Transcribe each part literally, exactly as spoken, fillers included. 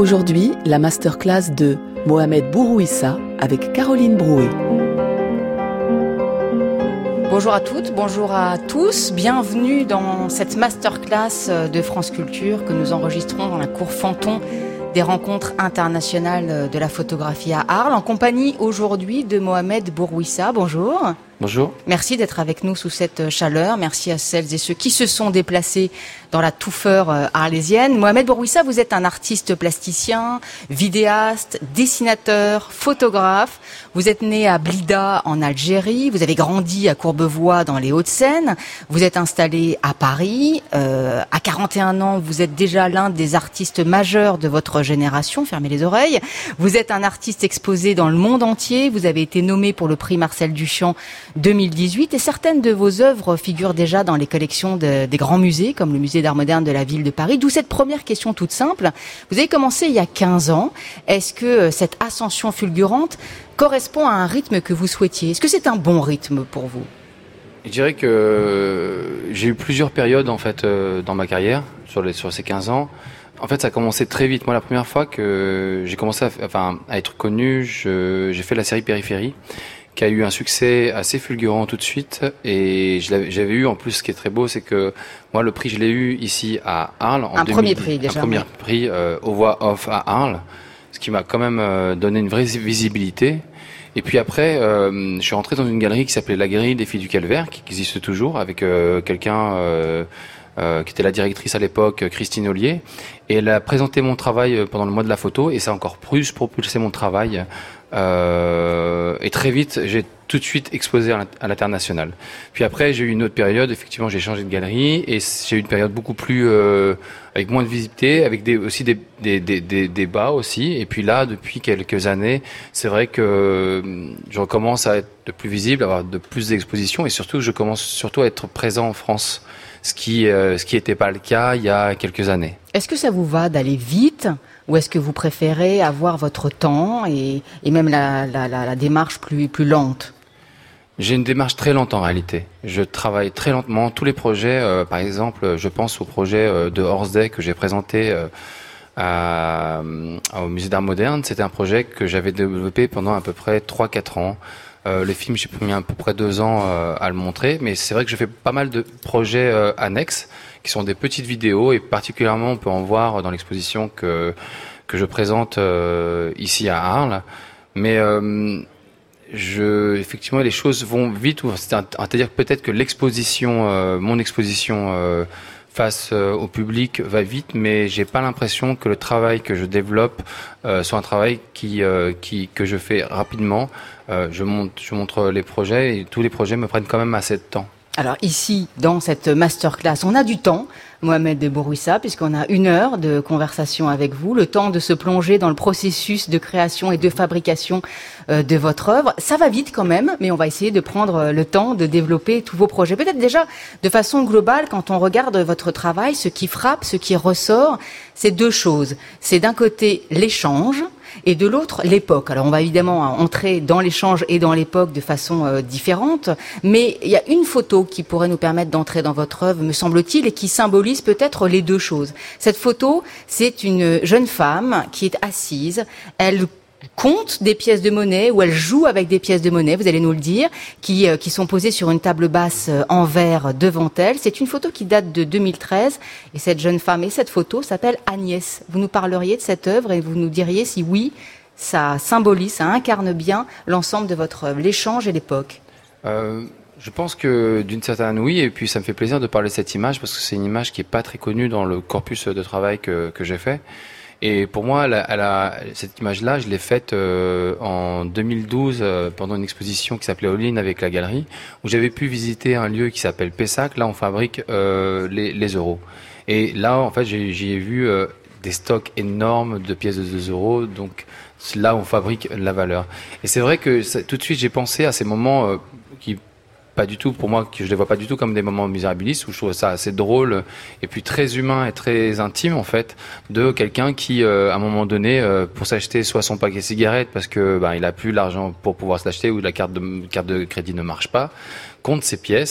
Aujourd'hui, la masterclass de Mohamed Bourouissa avec Caroline Brouet. Bonjour à toutes, bonjour à tous. Bienvenue dans cette masterclass de France Culture que nous enregistrons dans la cour Fanton des rencontres internationales de la photographie à Arles, en compagnie aujourd'hui de Mohamed Bourouissa. Bonjour. Bonjour. Merci d'être avec nous sous cette chaleur. Merci à celles et ceux qui se sont déplacés dans la touffeur arlésienne. Mohamed Bourouissa, vous êtes un artiste plasticien, vidéaste, dessinateur, photographe. Vous êtes né à Blida en Algérie. Vous avez grandi à Courbevoie dans les Hauts-de-Seine. Vous êtes installé à Paris. Euh, à quarante et un ans, vous êtes déjà l'un des artistes majeurs de votre génération. Fermez les oreilles. Vous êtes un artiste exposé dans le monde entier. Vous avez été nommé pour le prix Marcel Duchamp deux mille dix-huit et certaines de vos œuvres figurent déjà dans les collections de, des grands musées comme le musée d'art moderne de la ville de Paris. D'où cette première question toute simple. Vous avez commencé il y a quinze ans. Est-ce que cette ascension fulgurante correspond à un rythme que vous souhaitiez? Est-ce que c'est un bon rythme pour vous? Je dirais que j'ai eu plusieurs périodes en fait dans ma carrière sur, les, sur ces quinze ans. En fait, ça a commencé très vite. Moi, la première fois que j'ai commencé à, enfin, à être connu, je, j'ai fait la série Périphérie, qui a eu un succès assez fulgurant tout de suite. Et je l'avais, j'avais eu, en plus, ce qui est très beau, c'est que moi, le prix, je l'ai eu ici à Arles. En un deux mille dix, premier prix, déjà. Un premier prix euh, aux voix off à Arles, ce qui m'a quand même euh, donné une vraie visibilité. Et puis après, euh, je suis rentré dans une galerie qui s'appelait la Galerie des Filles du Calvaire, qui existe toujours, avec euh, quelqu'un euh, euh, qui était la directrice à l'époque, Christine Ollier. Et elle a présenté mon travail pendant le mois de la photo, et ça a encore plus propulsé mon travail. Euh, et très vite, j'ai tout de suite exposé à l'international. Puis après, j'ai eu une autre période. Effectivement, j'ai changé de galerie et j'ai eu une période beaucoup plus euh, avec moins de visibilité, avec des, aussi des, des, des, des, des bas aussi. Et puis là, depuis quelques années, c'est vrai que je recommence à être de plus visible, à avoir de plus d'expositions et surtout, je commence surtout à être présent en France, ce qui euh, ce qui n'était pas le cas il y a quelques années. Est-ce que ça vous va d'aller vite ou est-ce que vous préférez avoir votre temps et, et même la, la, la, la démarche plus, plus lente? J'ai une démarche très lente en réalité. Je travaille très lentement. Tous les projets, euh, par exemple, je pense au projet euh, de Horsday que j'ai présenté euh, à, au musée d'art moderne. C'était un projet que j'avais développé pendant à peu près trois quatre ans. Euh, le film, j'ai mis à peu près deux ans euh, à le montrer, mais c'est vrai que je fais pas mal de projets euh, annexes qui sont des petites vidéos et particulièrement on peut en voir dans l'exposition que que je présente euh, ici à Arles. Mais euh, je, effectivement, les choses vont vite. C'est-à-dire peut-être que l'exposition, euh, mon exposition euh, face euh, au public va vite, mais j'ai pas l'impression que le travail que je développe euh, soit un travail qui, euh, qui que je fais rapidement. Euh, je monte, je montre les projets et tous les projets me prennent quand même assez de temps. Alors ici, dans cette masterclass, on a du temps, Mohamed Bourouissa, puisqu'on a une heure de conversation avec vous, le temps de se plonger dans le processus de création et de fabrication euh, de votre œuvre. Ça va vite quand même, mais on va essayer de prendre le temps de développer tous vos projets. Peut-être déjà, de façon globale, quand on regarde votre travail, ce qui frappe, ce qui ressort, c'est deux choses. C'est d'un côté l'échange, et de l'autre, l'époque. Alors, on va évidemment entrer dans l'échange et dans l'époque de façon euh, différente, mais il y a une photo qui pourrait nous permettre d'entrer dans votre œuvre, me semble-t-il, et qui symbolise peut-être les deux choses. Cette photo, c'est une jeune femme qui est assise. Elle compte des pièces de monnaie ou elle joue avec des pièces de monnaie, vous allez nous le dire, qui, euh, qui sont posées sur une table basse euh, en verre devant elle. C'est une photo qui date de deux mille treize et cette jeune femme et cette photo s'appelle Agnès. Vous nous parleriez de cette œuvre et vous nous diriez si oui, ça symbolise, ça incarne bien l'ensemble de votre œuvre, l'échange et l'époque. Euh... Je pense que d'une certaine oui, et puis ça me fait plaisir de parler de cette image parce que c'est une image qui est pas très connue dans le corpus de travail que, que j'ai fait. Et pour moi, elle a, elle a, cette image-là, je l'ai faite euh, en deux mille douze euh, pendant une exposition qui s'appelait All In avec la galerie, où j'avais pu visiter un lieu qui s'appelle Pessac. Là, on fabrique euh, les, les euros. Et là, en fait, j'ai, j'y ai vu euh, des stocks énormes de pièces de deux euros. Donc là, on fabrique la valeur. Et c'est vrai que ça, tout de suite, j'ai pensé à ces moments euh, qui pas du tout, pour moi, que je les vois pas du tout comme des moments misérabilistes, où je trouve ça assez drôle et puis très humain et très intime en fait, de quelqu'un qui, euh, à un moment donné, euh, pour s'acheter soit son paquet de cigarettes parce que ben il a plus l'argent pour pouvoir se l'acheter ou la carte de carte de crédit ne marche pas, compte ses pièces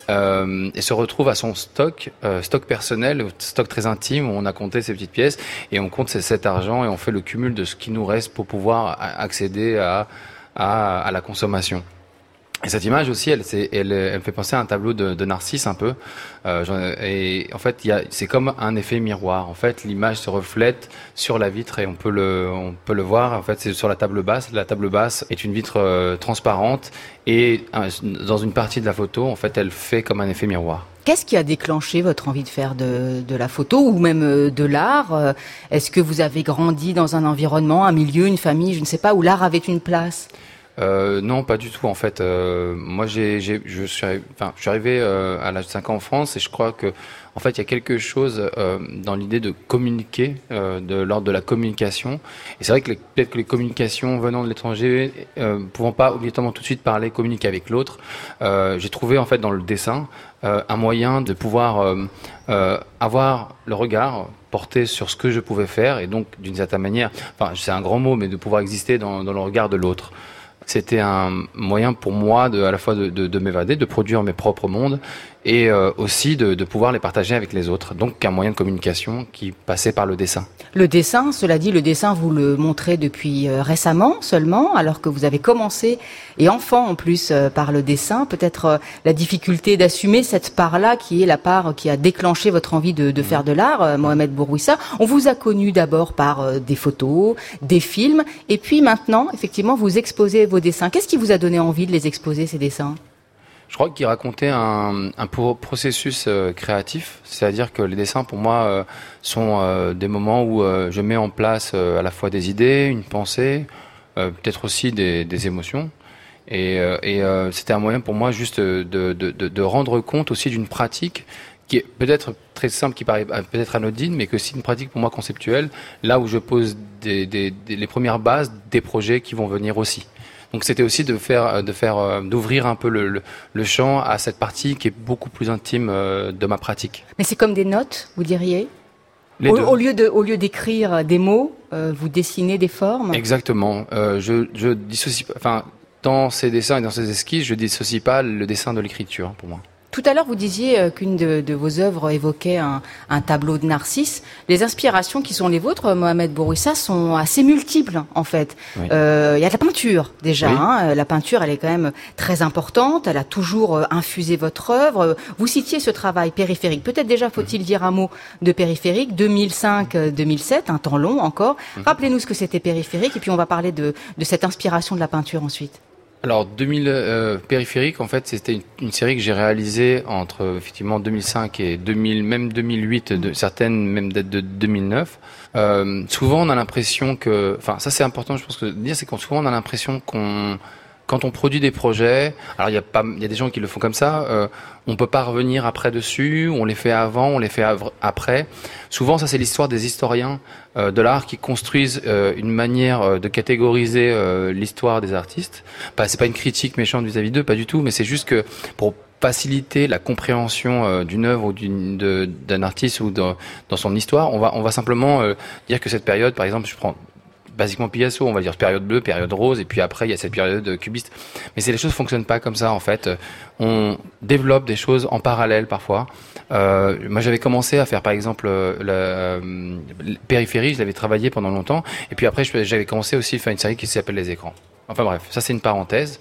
euh, et se retrouve à son stock, euh, stock personnel, stock très intime où on a compté ces petites pièces et on compte cet argent et on fait le cumul de ce qui nous reste pour pouvoir accéder à, à, à la consommation. Et cette image aussi, elle, c'est, elle, elle me fait penser à un tableau de, de Narcisse un peu. Euh, et en fait, il y a, c'est comme un effet miroir. En fait, l'image se reflète sur la vitre et on peut le, on peut le voir. En fait, c'est sur la table basse. La table basse est une vitre euh, transparente et euh, dans une partie de la photo, en fait, elle fait comme un effet miroir. Qu'est-ce qui a déclenché votre envie de faire de, de la photo ou même de l'art ? Est-ce que vous avez grandi dans un environnement, un milieu, une famille, je ne sais pas, où l'art avait une place ? Euh, non, pas du tout. En fait, euh, moi, j'ai, j'ai, je suis, enfin, je suis arrivé euh, à l'âge de cinq ans en France et je crois que, en fait, il y a quelque chose euh, dans l'idée de communiquer, euh, de l'ordre de la communication. Et c'est vrai que les, peut-être que les communications venant de l'étranger, euh, pouvant pas obligatoirement tout de suite parler, communiquer avec l'autre, euh, j'ai trouvé en fait dans le dessin euh, un moyen de pouvoir euh, euh, avoir le regard porté sur ce que je pouvais faire et donc d'une certaine manière, enfin, c'est un grand mot, mais de pouvoir exister dans, dans le regard de l'autre. C'était un moyen pour moi de, à la fois de, de, de m'évader, de produire mes propres mondes et euh, aussi de, de pouvoir les partager avec les autres. Donc un moyen de communication qui passait par le dessin. Le dessin, cela dit, le dessin, vous le montrez depuis euh, récemment seulement, alors que vous avez commencé, et enfant en plus, euh, par le dessin. Peut-être euh, la difficulté d'assumer cette part-là qui est la part qui a déclenché votre envie de, de mmh. faire de l'art, euh, Mohamed Bourouissa. On vous a connu d'abord par euh, des photos, des films, et puis maintenant, effectivement, vous exposez vos dessins. Qu'est-ce qui vous a donné envie de les exposer, ces dessins ? Je crois qu'il racontait un, un processus euh, créatif, c'est-à-dire que les dessins pour moi euh, sont euh, des moments où euh, je mets en place euh, à la fois des idées, une pensée, euh, peut-être aussi des, des émotions. Et, euh, et euh, c'était un moyen pour moi juste de, de, de, de rendre compte aussi d'une pratique qui est peut-être très simple, qui paraît peut-être anodine, mais que c'est une pratique pour moi conceptuelle, là où je pose des, des, des, les premières bases des projets qui vont venir aussi. Donc c'était aussi de faire, de faire, d'ouvrir un peu le, le, le champ à cette partie qui est beaucoup plus intime de ma pratique. Mais c'est comme des notes, vous diriez ? au, au lieu de, au lieu d'écrire des mots, euh, vous dessinez des formes ? Exactement. Euh, je, je dissocie, enfin, dans ces dessins et dans ces esquisses, je dissocie pas le dessin de l'écriture pour moi. Tout à l'heure, vous disiez qu'une de, de vos œuvres évoquait un, un tableau de Narcisse. Les inspirations qui sont les vôtres, Mohamed Bourouissa, sont assez multiples, en fait. Oui. Euh, il y a de la peinture, déjà. Oui. Hein. La peinture, elle est quand même très importante. Elle a toujours infusé votre œuvre. Vous citiez ce travail périphérique. Peut-être déjà faut-il mmh. dire un mot de périphérique. deux mille cinq deux mille sept, un temps long encore. Mmh. Rappelez-nous ce que c'était périphérique, et puis on va parler de, de cette inspiration de la peinture ensuite. Alors deux mille euh, périphérique, en fait, c'était une, une série que j'ai réalisée entre effectivement deux mille cinq et deux mille, même deux mille huit, de, certaines même datent de deux mille neuf. Euh, souvent, on a l'impression que, enfin, ça c'est important, je pense que de dire, c'est qu'on souvent on a l'impression qu'on, quand on produit des projets, alors il y a pas, il y a des gens qui le font comme ça, euh, on peut pas revenir après dessus, on les fait avant, on les fait après. Souvent, ça c'est l'histoire des historiens euh, de l'art qui construisent euh, une manière euh, de catégoriser euh, l'histoire des artistes. Bah, c'est pas une critique méchante vis-à-vis d'eux, pas du tout, mais c'est juste que pour faciliter la compréhension euh, d'une œuvre ou d'une, de, d'un artiste ou de, dans son histoire, on va, on va simplement euh, dire que cette période, par exemple, je prends basiquement Picasso, on va dire période bleue, période rose, et puis après il y a cette période cubiste. Mais c'est, les choses fonctionnent pas comme ça en fait. On développe des choses en parallèle parfois. Euh, moi j'avais commencé à faire par exemple la euh, périphérie, je l'avais travaillé pendant longtemps, et puis après j'avais commencé aussi à faire une série qui s'appelle Les Écrans. Enfin bref, ça c'est une parenthèse.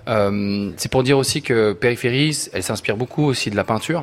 Euh, c'est pour dire aussi que périphérie, elle s'inspire beaucoup aussi de la peinture.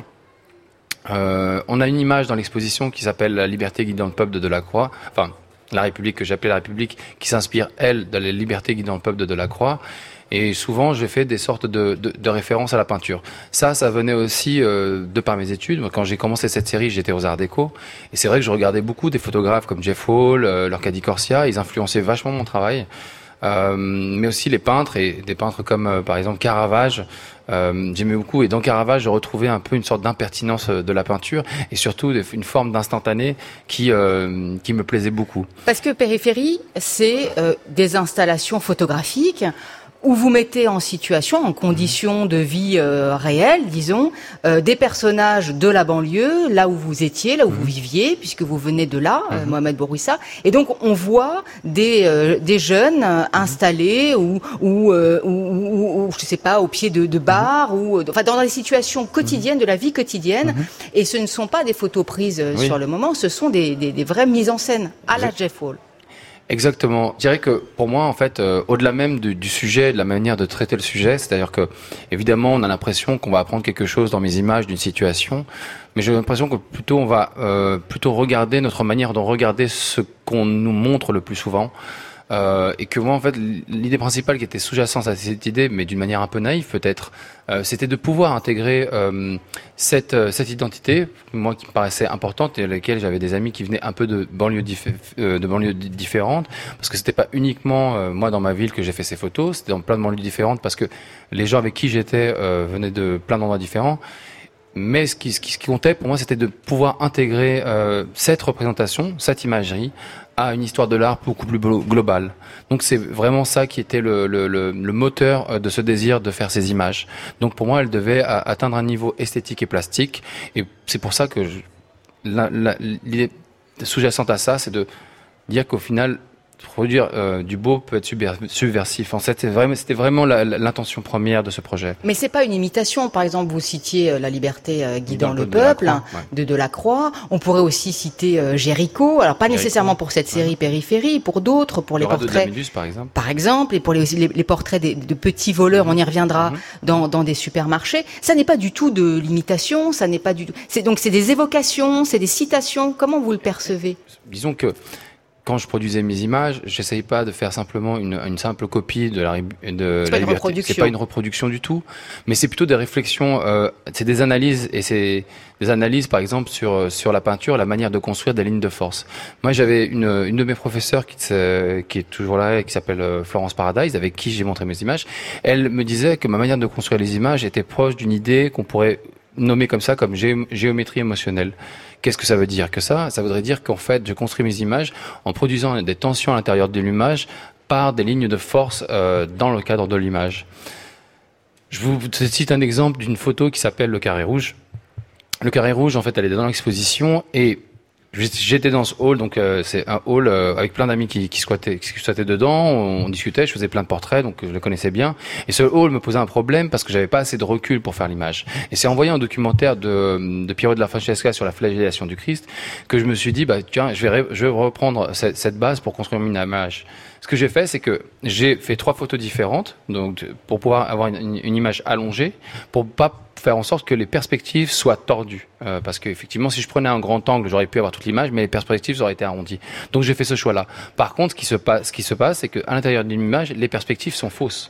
Euh, on a une image dans l'exposition qui s'appelle La liberté guidant le peuple de Delacroix. Enfin, La République, que j'appelais La République, qui s'inspire, elle, de la liberté guidant le peuple de Delacroix. Et souvent, j'ai fait des sortes de, de, de références à la peinture. Ça, ça venait aussi euh, de par mes études. Quand j'ai commencé cette série, j'étais aux Arts Déco. Et c'est vrai que je regardais beaucoup des photographes comme Jeff Hall, euh, Lorca Corsia. Ils influençaient vachement mon travail. Euh, mais aussi les peintres, et des peintres comme, euh, par exemple, Caravage. Euh, j'aimais beaucoup, et dans Caravage je retrouvais un peu une sorte d'impertinence de la peinture et surtout une forme d'instantané qui euh, qui me plaisait beaucoup. Parce que périphérie, c'est euh, des installations photographiques où vous mettez en situation, en conditions de vie euh, réelle, disons, euh, des personnages de la banlieue, là où vous étiez, là où mmh. vous viviez, puisque vous venez de là, mmh. euh, Mohamed Bourouissa. Et donc, on voit des euh, des jeunes euh, installés ou ou, euh, ou, ou au, je sais pas, au pied de, de bars mmh. ou, enfin, dans des situations quotidiennes, mmh. de la vie quotidienne. Mmh. Et ce ne sont pas des photos prises oui. sur le moment, ce sont des, des, des vraies mises en scène à la Jeff Wall. Exactement. Je dirais que pour moi, en fait, euh, au-delà même du, du sujet, de la manière de traiter le sujet, c'est-à-dire que, évidemment, on a l'impression qu'on va apprendre quelque chose dans mes images d'une situation, mais j'ai l'impression que plutôt on va euh, plutôt regarder notre manière de regarder ce qu'on nous montre le plus souvent. Euh, et que moi, en fait, l'idée principale qui était sous-jacente à cette idée, mais d'une manière un peu naïve peut-être, euh, c'était de pouvoir intégrer euh, cette euh, cette identité, moi qui me paraissait importante et à laquelle j'avais des amis qui venaient un peu de banlieues dif- euh, de banlieues différentes, parce que c'était pas uniquement euh, moi dans ma ville que j'ai fait ces photos, c'était dans plein de banlieues différentes, parce que les gens avec qui j'étais euh, venaient de plein d'endroits différents. Mais ce qui, ce qui, ce qui comptait pour moi, c'était de pouvoir intégrer euh, cette représentation, cette imagerie, à une histoire de l'art beaucoup plus globale. Donc c'est vraiment ça qui était le, le, le, le moteur de ce désir de faire ces images. Donc pour moi, elle devait atteindre un niveau esthétique et plastique. Et c'est pour ça que je, la, la, l'idée sous-jacente à ça, c'est de dire qu'au final, produire euh, du beau peut être subversif. En fait, c'était vraiment, c'était vraiment la, la, l'intention première de ce projet. Mais c'est pas une imitation. Par exemple, vous citiez euh, La liberté euh, guidant le peuple de Delacroix. Ouais. On pourrait aussi citer euh, Géricault. Alors pas Géricault. Nécessairement pour cette série ouais. Périphérie, pour d'autres, pour les portraits. De Dlamidus, par exemple. Par exemple, et pour les, les, les portraits des, de petits voleurs. Mmh. On y reviendra mmh. dans, dans des supermarchés. Ça n'est pas du tout de l'imitation. Ça n'est pas du tout. C'est donc c'est des évocations, c'est des citations. Comment vous le percevez ? Disons que quand je produisais mes images, j'essayais pas de faire simplement une, une simple copie de la, de c'est la pas liberté. C'est pas une reproduction du tout, mais c'est plutôt des réflexions, euh, c'est des analyses, et c'est des analyses, par exemple, sur, sur la peinture, la manière de construire des lignes de force. Moi, j'avais une, une de mes professeurs qui, qui est toujours là, qui s'appelle Florence Paradise, avec qui j'ai montré mes images. Elle me disait que ma manière de construire les images était proche d'une idée qu'on pourrait nommer comme ça, comme gé- géométrie émotionnelle. Qu'est-ce que ça veut dire que ça ? Ça voudrait dire qu'en fait, je construis mes images en produisant des tensions à l'intérieur de l'image par des lignes de force euh, dans le cadre de l'image. Je vous cite un exemple d'une photo qui s'appelle Le Carré Rouge. Le Carré Rouge, en fait, elle est dans l'exposition et j'étais dans ce hall, donc euh, c'est un hall euh, avec plein d'amis qui, qui, squattaient, qui squattaient dedans, on discutait, je faisais plein de portraits, donc je le connaissais bien. Et ce hall me posait un problème parce que j'avais pas assez de recul pour faire l'image. Et c'est en voyant un documentaire de, de Piero della Francesca sur la flagellation du Christ que je me suis dit, bah tiens, je vais, je vais reprendre cette, cette base pour construire une image. Ce que j'ai fait, c'est que j'ai fait trois photos différentes, donc pour pouvoir avoir une, une image allongée, pour pas faire en sorte que les perspectives soient tordues. Euh, parce qu'effectivement, si je prenais un grand angle, j'aurais pu avoir toute l'image, mais les perspectives auraient été arrondies. Donc j'ai fait ce choix-là. Par contre, ce qui se passe, ce qui se passe, c'est qu'à l'intérieur d'une image, les perspectives sont fausses.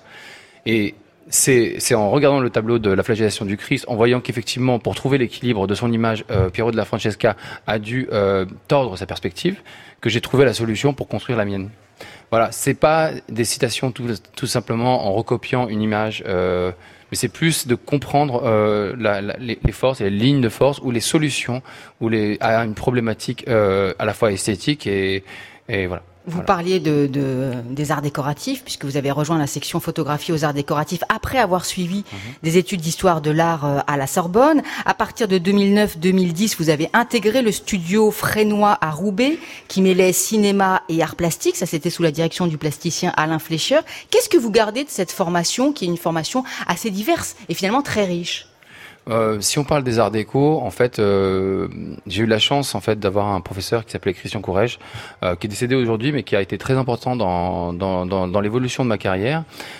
Et c'est, c'est en regardant le tableau de la flagellation du Christ, en voyant qu'effectivement, pour trouver l'équilibre de son image, euh, Piero della Francesca a dû euh, tordre sa perspective, que j'ai trouvé la solution pour construire la mienne. Voilà, c'est pas des citations tout, tout simplement en recopiant une image, euh, mais c'est plus de comprendre euh, la, la, les, les forces, et les lignes de force ou les solutions ou les, à une problématique euh, à la fois esthétique et, et voilà. Vous voilà. parliez de, de, des arts décoratifs, puisque vous avez rejoint la section photographie aux arts décoratifs après avoir suivi mmh. des études d'histoire de l'art à la Sorbonne. À partir de deux mille neuf deux mille dix, vous avez intégré le studio Frénois à Roubaix, qui mêlait cinéma et art plastique. Ça, c'était sous la direction du plasticien Alain Fleischer. Qu'est-ce que vous gardez de cette formation, qui est une formation assez diverse et finalement très riche ? Euh, si on parle des arts déco, en fait, euh, j'ai eu la chance en fait d'avoir un professeur qui s'appelait Christian Courrèges, euh, qui est décédé aujourd'hui, mais qui a été très important dans dans dans, dans l'évolution de ma carrière,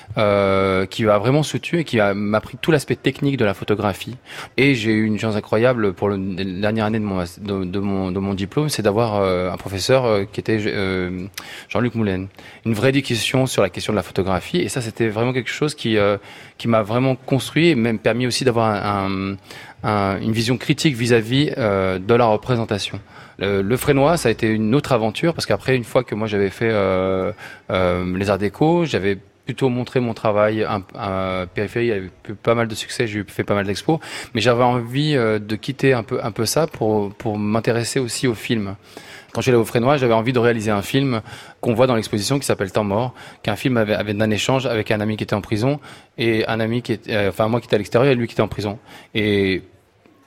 euh, qui m'a vraiment soutenu et qui a, m'a appris tout l'aspect technique de la photographie. Et j'ai eu une chance incroyable pour le, la dernière année de mon de, de mon de mon diplôme, c'est d'avoir euh, un professeur euh, qui était euh, Jean-Luc Moulin, une vraie éducation sur la question de la photographie. Et ça, c'était vraiment quelque chose qui euh, qui m'a vraiment construit et même permis aussi d'avoir un, un Un, une vision critique vis-à-vis euh, de la représentation. Le, le Frénois, ça a été une autre aventure parce qu'après, une fois que moi j'avais fait euh, euh, les arts déco, j'avais plutôt montré mon travail à, à périphérie, il y avait pas mal de succès, j'ai fait pas mal d'expos, mais j'avais envie euh, de quitter un peu un peu ça pour pour m'intéresser aussi au film. Quand j'allais au Frénois, j'avais envie de réaliser un film qu'on voit dans l'exposition qui s'appelle Temps mort, qui est un film avec, avec un échange avec un ami qui était en prison et un ami qui était, euh, enfin moi qui étais à l'extérieur et lui qui était en prison. Et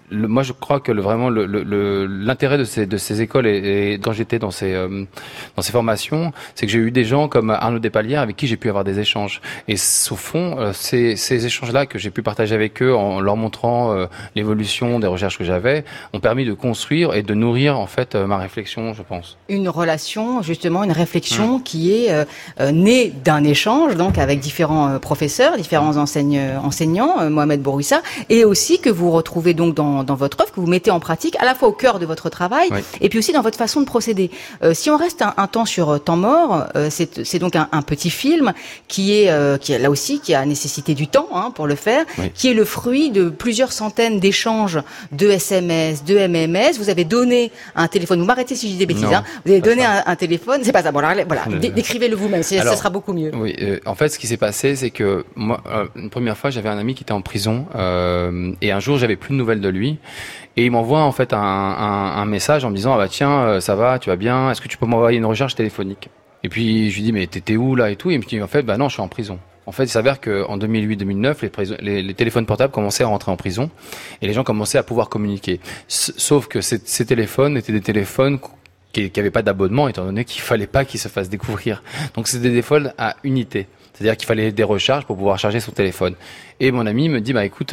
le, moi, je crois que le, vraiment le, le, l'intérêt de ces, de ces écoles et, et quand j'étais dans ces, euh, dans ces formations, c'est que j'ai eu des gens comme Arnaud Despalières avec qui j'ai pu avoir des échanges. Et au fond, euh, ces, ces échanges-là que j'ai pu partager avec eux en leur montrant euh, l'évolution des recherches que j'avais, ont permis de construire et de nourrir en fait euh, ma réflexion, je pense. Une relation, justement, une réflexion mmh. qui est euh, euh, née d'un échange, donc avec différents euh, professeurs, différents enseigne, enseignants, euh, Mohamed Bourouissa, et aussi que vous retrouvez donc dans dans votre œuvre, que vous mettez en pratique à la fois au cœur de votre travail oui. et puis aussi dans votre façon de procéder. Euh, si on reste un, un temps sur euh, Temps mort, euh, c'est, c'est donc un, un petit film qui est, euh, qui est là aussi qui a nécessité du temps hein, pour le faire, oui. qui est le fruit de plusieurs centaines d'échanges de S M S, de M M S. Vous avez donné un téléphone. Vous m'arrêtez si je dis des bêtises. Non, hein. Vous avez donné un, un téléphone. C'est pas ça. Bon, alors, voilà. Le... Décrivez-le vous-même. C'est, alors, ça sera beaucoup mieux. Oui. Euh, en fait, ce qui s'est passé, c'est que moi, euh, une première fois, j'avais un ami qui était en prison euh, et un jour, j'avais plus de nouvelles de lui. Et il m'envoie en fait un, un, un message en me disant ah bah tiens ça va, tu vas bien, est-ce que tu peux m'envoyer une recharge téléphonique? Et puis je lui dis mais t'étais où là et tout, et il me dit en fait bah non je suis en prison. En fait il s'avère qu'en deux mille huit deux mille neuf les, prison, les, les téléphones portables commençaient à rentrer en prison et les gens commençaient à pouvoir communiquer. S- sauf que ces, ces téléphones étaient des téléphones qui n'avaient pas d'abonnement étant donné qu'il fallait pas qu'ils se fassent découvrir. Donc c'était des téléphones à unité. C'est-à-dire qu'il fallait des recharges pour pouvoir charger son téléphone. Et mon ami me dit, bah écoute,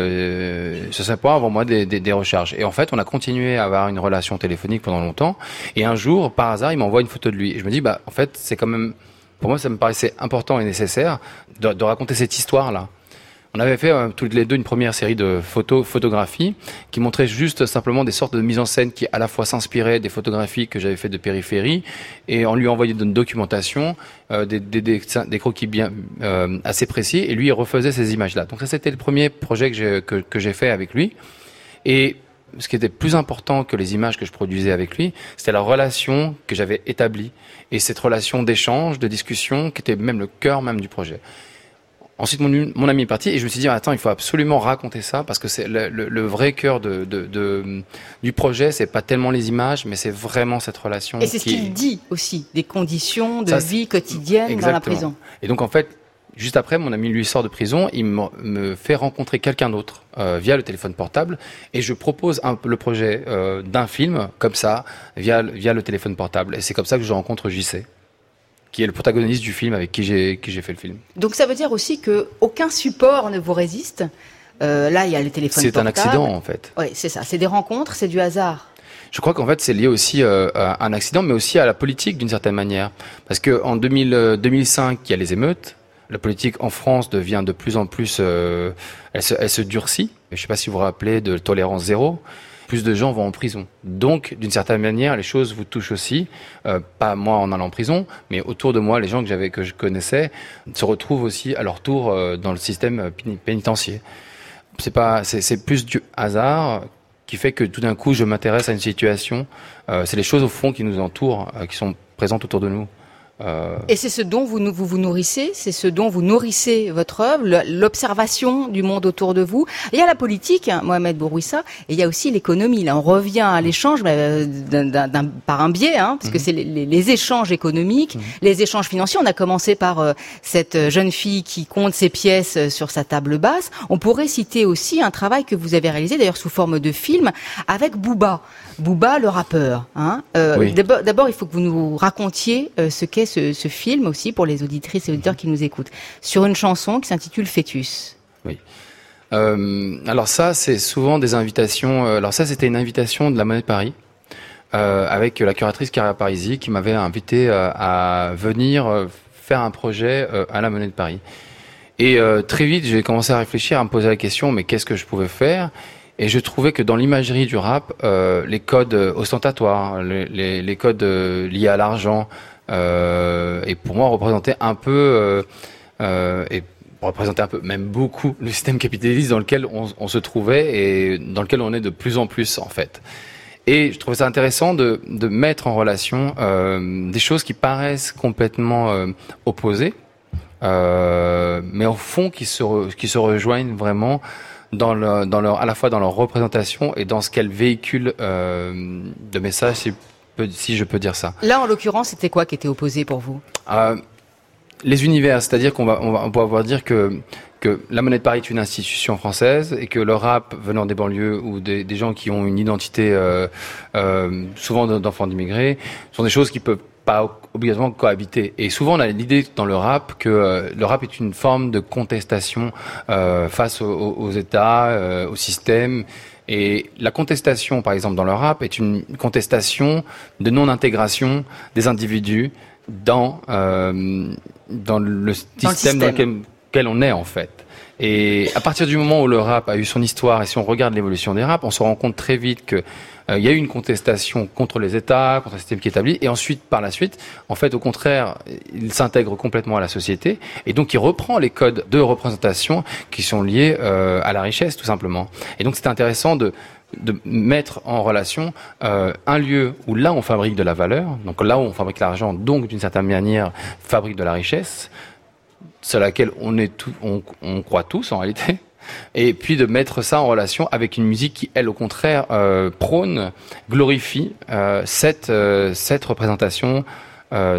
euh, ce serait pas envoie-moi des, des, des recharges. Et en fait, on a continué à avoir une relation téléphonique pendant longtemps. Et un jour, par hasard, il m'envoie une photo de lui. Et je me dis, bah en fait, c'est quand même, pour moi, ça me paraissait important et nécessaire de, de raconter cette histoire-là. On avait fait euh, toutes les deux une première série de photos, photographies qui montraient juste simplement des sortes de mises en scène qui à la fois s'inspiraient des photographies que j'avais fait de périphérie et on lui envoyait une documentation, euh, des, des, des, des croquis bien euh, assez précis et lui il refaisait ces images-là. Donc ça c'était le premier projet que j'ai, que, que j'ai fait avec lui. Et ce qui était plus important que les images que je produisais avec lui, c'était la relation que j'avais établie et cette relation d'échange, de discussion qui était même le cœur même du projet. Ensuite, mon, mon ami est parti et je me suis dit, attends, il faut absolument raconter ça parce que c'est le, le, le vrai cœur de, de, de, du projet, c'est pas tellement les images, mais c'est vraiment cette relation. Et c'est qui... ce qu'il dit aussi, des conditions de ça, vie quotidienne exactement. Dans la prison. Et donc, en fait, juste après, mon ami lui sort de prison, il me, me fait rencontrer quelqu'un d'autre euh, via le téléphone portable et je propose un, le projet euh, d'un film comme ça, via, via le téléphone portable. Et c'est comme ça que je rencontre J C. Qui est le protagoniste du film avec qui j'ai, qui j'ai fait le film. Donc ça veut dire aussi qu'aucun support ne vous résiste. Euh, là, il y a les téléphones c'est portables. C'est un accident, en fait. Oui, c'est ça. C'est des rencontres, c'est du hasard. Je crois qu'en fait, c'est lié aussi euh, à un accident, mais aussi à la politique, d'une certaine manière. Parce qu'en deux mille, deux mille cinq, il y a les émeutes. La politique en France devient de plus en plus... Euh, elle, se, elle se durcit. Je ne sais pas si vous vous rappelez de tolérance zéro. Plus de gens vont en prison. Donc, d'une certaine manière, les choses vous touchent aussi. Euh, pas moi en allant en prison, mais autour de moi, les gens que j'avais, que je connaissais, se retrouvent aussi à leur tour euh, dans le système pénitentiaire. C'est pas, c'est, c'est plus du hasard qui fait que tout d'un coup, je m'intéresse à une situation. Euh, c'est les choses au fond qui nous entourent, euh, qui sont présentes autour de nous. Euh... Et c'est ce dont vous, vous vous nourrissez, c'est ce dont vous nourrissez votre œuvre, l'observation du monde autour de vous. Il y a la politique, hein, Mohamed Bourouissa, et il y a aussi l'économie. Là, on revient à l'échange bah, d'un, d'un, d'un, par un biais, hein, parce mmh. que c'est les, les, les échanges économiques, mmh. les échanges financiers. On a commencé par euh, cette jeune fille qui compte ses pièces sur sa table basse. On pourrait citer aussi un travail que vous avez réalisé, d'ailleurs sous forme de film, avec Booba. Booba, le rappeur. Hein. Euh, oui. d'abord, d'abord, il faut que vous nous racontiez euh, ce qu'est Ce, ce film aussi pour les auditrices et auditeurs qui nous écoutent, sur une chanson qui s'intitule Fœtus. Oui. Euh, alors ça, c'est souvent des invitations. Alors ça, c'était une invitation de la Monnaie de Paris euh, avec la curatrice Caria Parisi qui m'avait invité euh, à venir euh, faire un projet euh, à la Monnaie de Paris. Et euh, très vite, j'ai commencé à réfléchir, à me poser la question, mais qu'est-ce que je pouvais faire ? Et je trouvais que dans l'imagerie du rap, euh, les codes ostentatoires, les, les, les codes euh, liés à l'argent, Euh, et pour moi représenter un peu euh, euh, et représenter un peu même beaucoup le système capitaliste dans lequel on, on se trouvait et dans lequel on est de plus en plus en fait. Et je trouvais ça intéressant de, de mettre en relation euh, des choses qui paraissent complètement euh, opposées, euh, mais au fond qui se re, qui se rejoignent vraiment dans le, dans leur à la fois dans leur représentation et dans ce qu'elles véhiculent euh, de messages. Si, si je peux dire ça. Là, en l'occurrence, c'était quoi qui était opposé pour vous ? euh, les univers, c'est-à-dire qu'on va, on va, on va pouvoir dire que que la Monnaie de Paris est une institution française et que le rap venant des banlieues ou des, des gens qui ont une identité euh, euh, souvent d'enfants d'immigrés sont des choses qui peuvent pas obligatoirement cohabiter. Et souvent on a l'idée dans le rap que euh, le rap est une forme de contestation euh, face aux, aux États, euh, au système. Et la contestation, par exemple, dans le rap, est une contestation de non-intégration des individus dans euh, dans le système dans, le système. dans lequel quel on est en fait. Et à partir du moment où le rap a eu son histoire, et si on regarde l'évolution des raps, on se rend compte très vite que euh, il y a eu une contestation contre les États, contre le système qui est établi, et ensuite, par la suite, en fait, au contraire, il s'intègre complètement à la société, et donc il reprend les codes de représentation qui sont liés euh, à la richesse, tout simplement. Et donc c'est intéressant de de mettre en relation euh, un lieu où là on fabrique de la valeur, donc là où on fabrique l'argent, donc d'une certaine manière fabrique de la richesse, sur laquelle on est tout, on, on croit tous en réalité, et puis de mettre ça en relation avec une musique qui, elle, au contraire, euh, prône, glorifie euh, cette euh, cette représentation. Euh,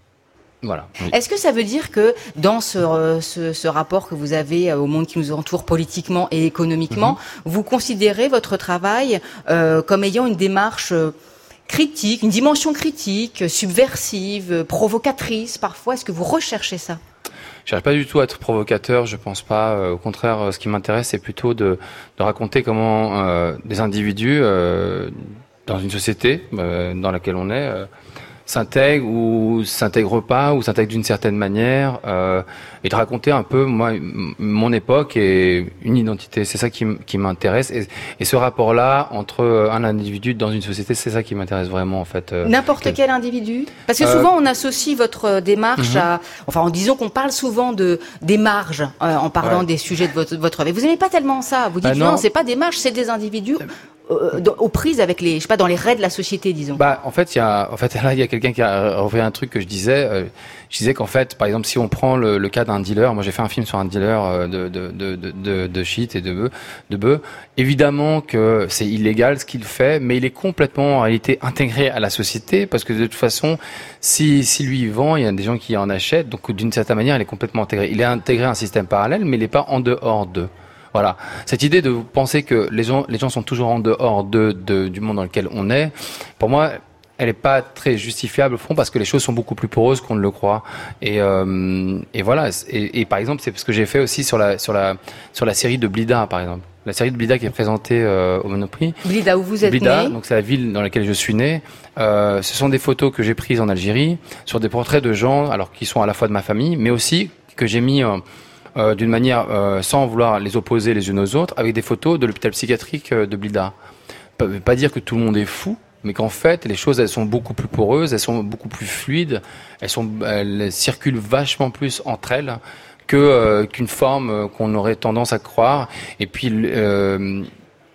voilà. Oui. Est-ce que ça veut dire que dans ce, ce, ce rapport que vous avez au monde qui nous entoure politiquement et économiquement, mm-hmm. vous considérez votre travail euh, comme ayant une démarche euh, critique, une dimension critique, subversive, provocatrice parfois? Est-ce que vous recherchez ça? Je cherche pas du tout à être provocateur, je pense pas. Euh, au contraire, ce qui m'intéresse, c'est plutôt de, de raconter comment euh, des individus euh, dans une société euh, dans laquelle on est euh, s'intègrent ou s'intègrent pas, ou s'intègrent d'une certaine manière, euh, et de raconter un peu moi mon époque et une identité. C'est ça qui, qui m'intéresse, et, et ce rapport-là entre un individu dans une société, c'est ça qui m'intéresse vraiment en fait. Euh, N'importe quel... quel individu, parce que souvent euh... on associe votre démarche mm-hmm. à, enfin en disant qu'on parle souvent de des marges euh, en parlant ouais. des sujets de votre votre œuvre. Vous n'aimez pas tellement ça. Vous dites bah non, non c'est pas des marges, c'est des individus. Euh, aux prises avec les, je sais pas, dans les raies de la société, disons. Bah, en fait, il y a, en fait, là, il y a quelqu'un qui a refait un truc que je disais. Euh, je disais qu'en fait, par exemple, si on prend le, le cas d'un dealer, moi j'ai fait un film sur un dealer de de de de, de, de shit et de bœufs, de bœufs. Évidemment que c'est illégal ce qu'il fait, mais il est complètement en réalité intégré à la société parce que de toute façon, si si lui il vend, il y a des gens qui en achètent, donc d'une certaine manière, il est complètement intégré. Il est intégré à un système parallèle, mais il n'est pas en dehors d'eux. Voilà. Cette idée de penser que les gens, les gens sont toujours en dehors de, de, du monde dans lequel on est, pour moi, elle n'est pas très justifiable au fond parce que les choses sont beaucoup plus poreuses qu'on ne le croit. Et, euh, et voilà. Et, et par exemple, c'est ce que j'ai fait aussi sur la, sur la, sur la série de Blida, par exemple. La série de Blida qui est présentée euh, au Monoprix. Blida, où vous êtes Blida, né. donc c'est la ville dans laquelle je suis né. Euh, ce sont des photos que j'ai prises en Algérie sur des portraits de gens, alors qui sont à la fois de ma famille, mais aussi que j'ai mis euh, Euh, d'une manière euh, sans vouloir les opposer les unes aux autres, avec des photos de l'hôpital psychiatrique euh, de Blida. Ça ne veut pas dire que tout le monde est fou, mais qu'en fait les choses elles sont beaucoup plus poreuses, elles sont beaucoup plus fluides, elles sont elles circulent vachement plus entre elles que euh, qu'une forme euh, qu'on aurait tendance à croire. Et puis euh,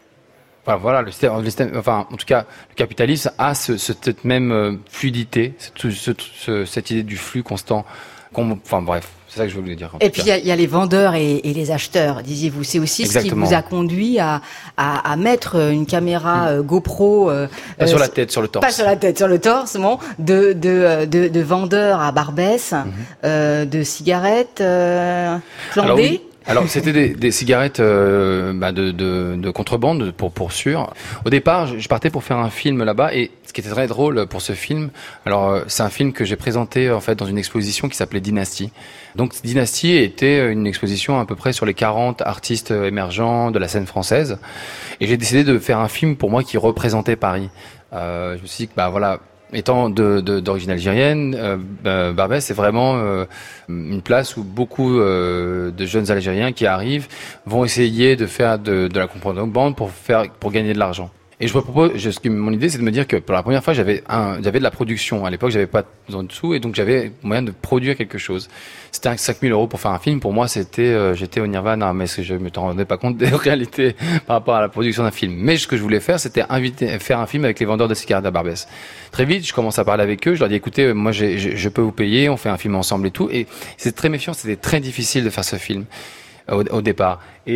enfin, voilà, le système, le système, enfin en tout cas le capitalisme a ce, ce, cette même euh, fluidité, cette, ce, ce, cette idée du flux constant. Qu'on, enfin bref. C'est ça que je voulais dire. Et puis il y, y a les vendeurs et, et les acheteurs, disiez-vous. C'est aussi Exactement. Ce qui vous a conduit à, à, à mettre une caméra euh, GoPro euh, pas sur la tête, sur le torse. Pas sur la tête, sur le torse, bon, de de de, de vendeurs à Barbès, mm-hmm. euh, de cigarettes euh, flambées. Alors, oui. Alors c'était des, des cigarettes euh, bah de, de, de contrebande pour pour sûr. Au départ, je, je partais pour faire un film là-bas et ce qui était très drôle pour ce film, alors euh, c'est un film que j'ai présenté en fait dans une exposition qui s'appelait Dynastie. Donc Dynastie était une exposition à peu près sur les quarante artistes émergents de la scène française et j'ai décidé de faire un film pour moi qui représentait Paris. Euh, je me suis dit que bah voilà. Étant de, de, d'origine algérienne, euh, Barbès c'est vraiment euh, une place où beaucoup euh, de jeunes Algériens qui arrivent vont essayer de faire de, de la contrebande pour faire pour gagner de l'argent. Et je me propose, je, ce qui, mon idée, c'est de me dire que pour la première fois, j'avais un, j'avais de la production. À l'époque, j'avais pas besoin de sous, et donc j'avais moyen de produire quelque chose. C'était cinq mille euros pour faire un film. Pour moi, c'était, euh, j'étais au Nirvana, mais je me rendais pas compte des réalités par rapport à la production d'un film. Mais ce que je voulais faire, c'était inviter, faire un film avec les vendeurs de cigarettes à Barbès. Très vite, je commence à parler avec eux. Je leur dis, écoutez, moi, j'ai, je, je peux vous payer. On fait un film ensemble et tout. Et c'est très méfiant. C'était très difficile de faire ce film au, au départ. Et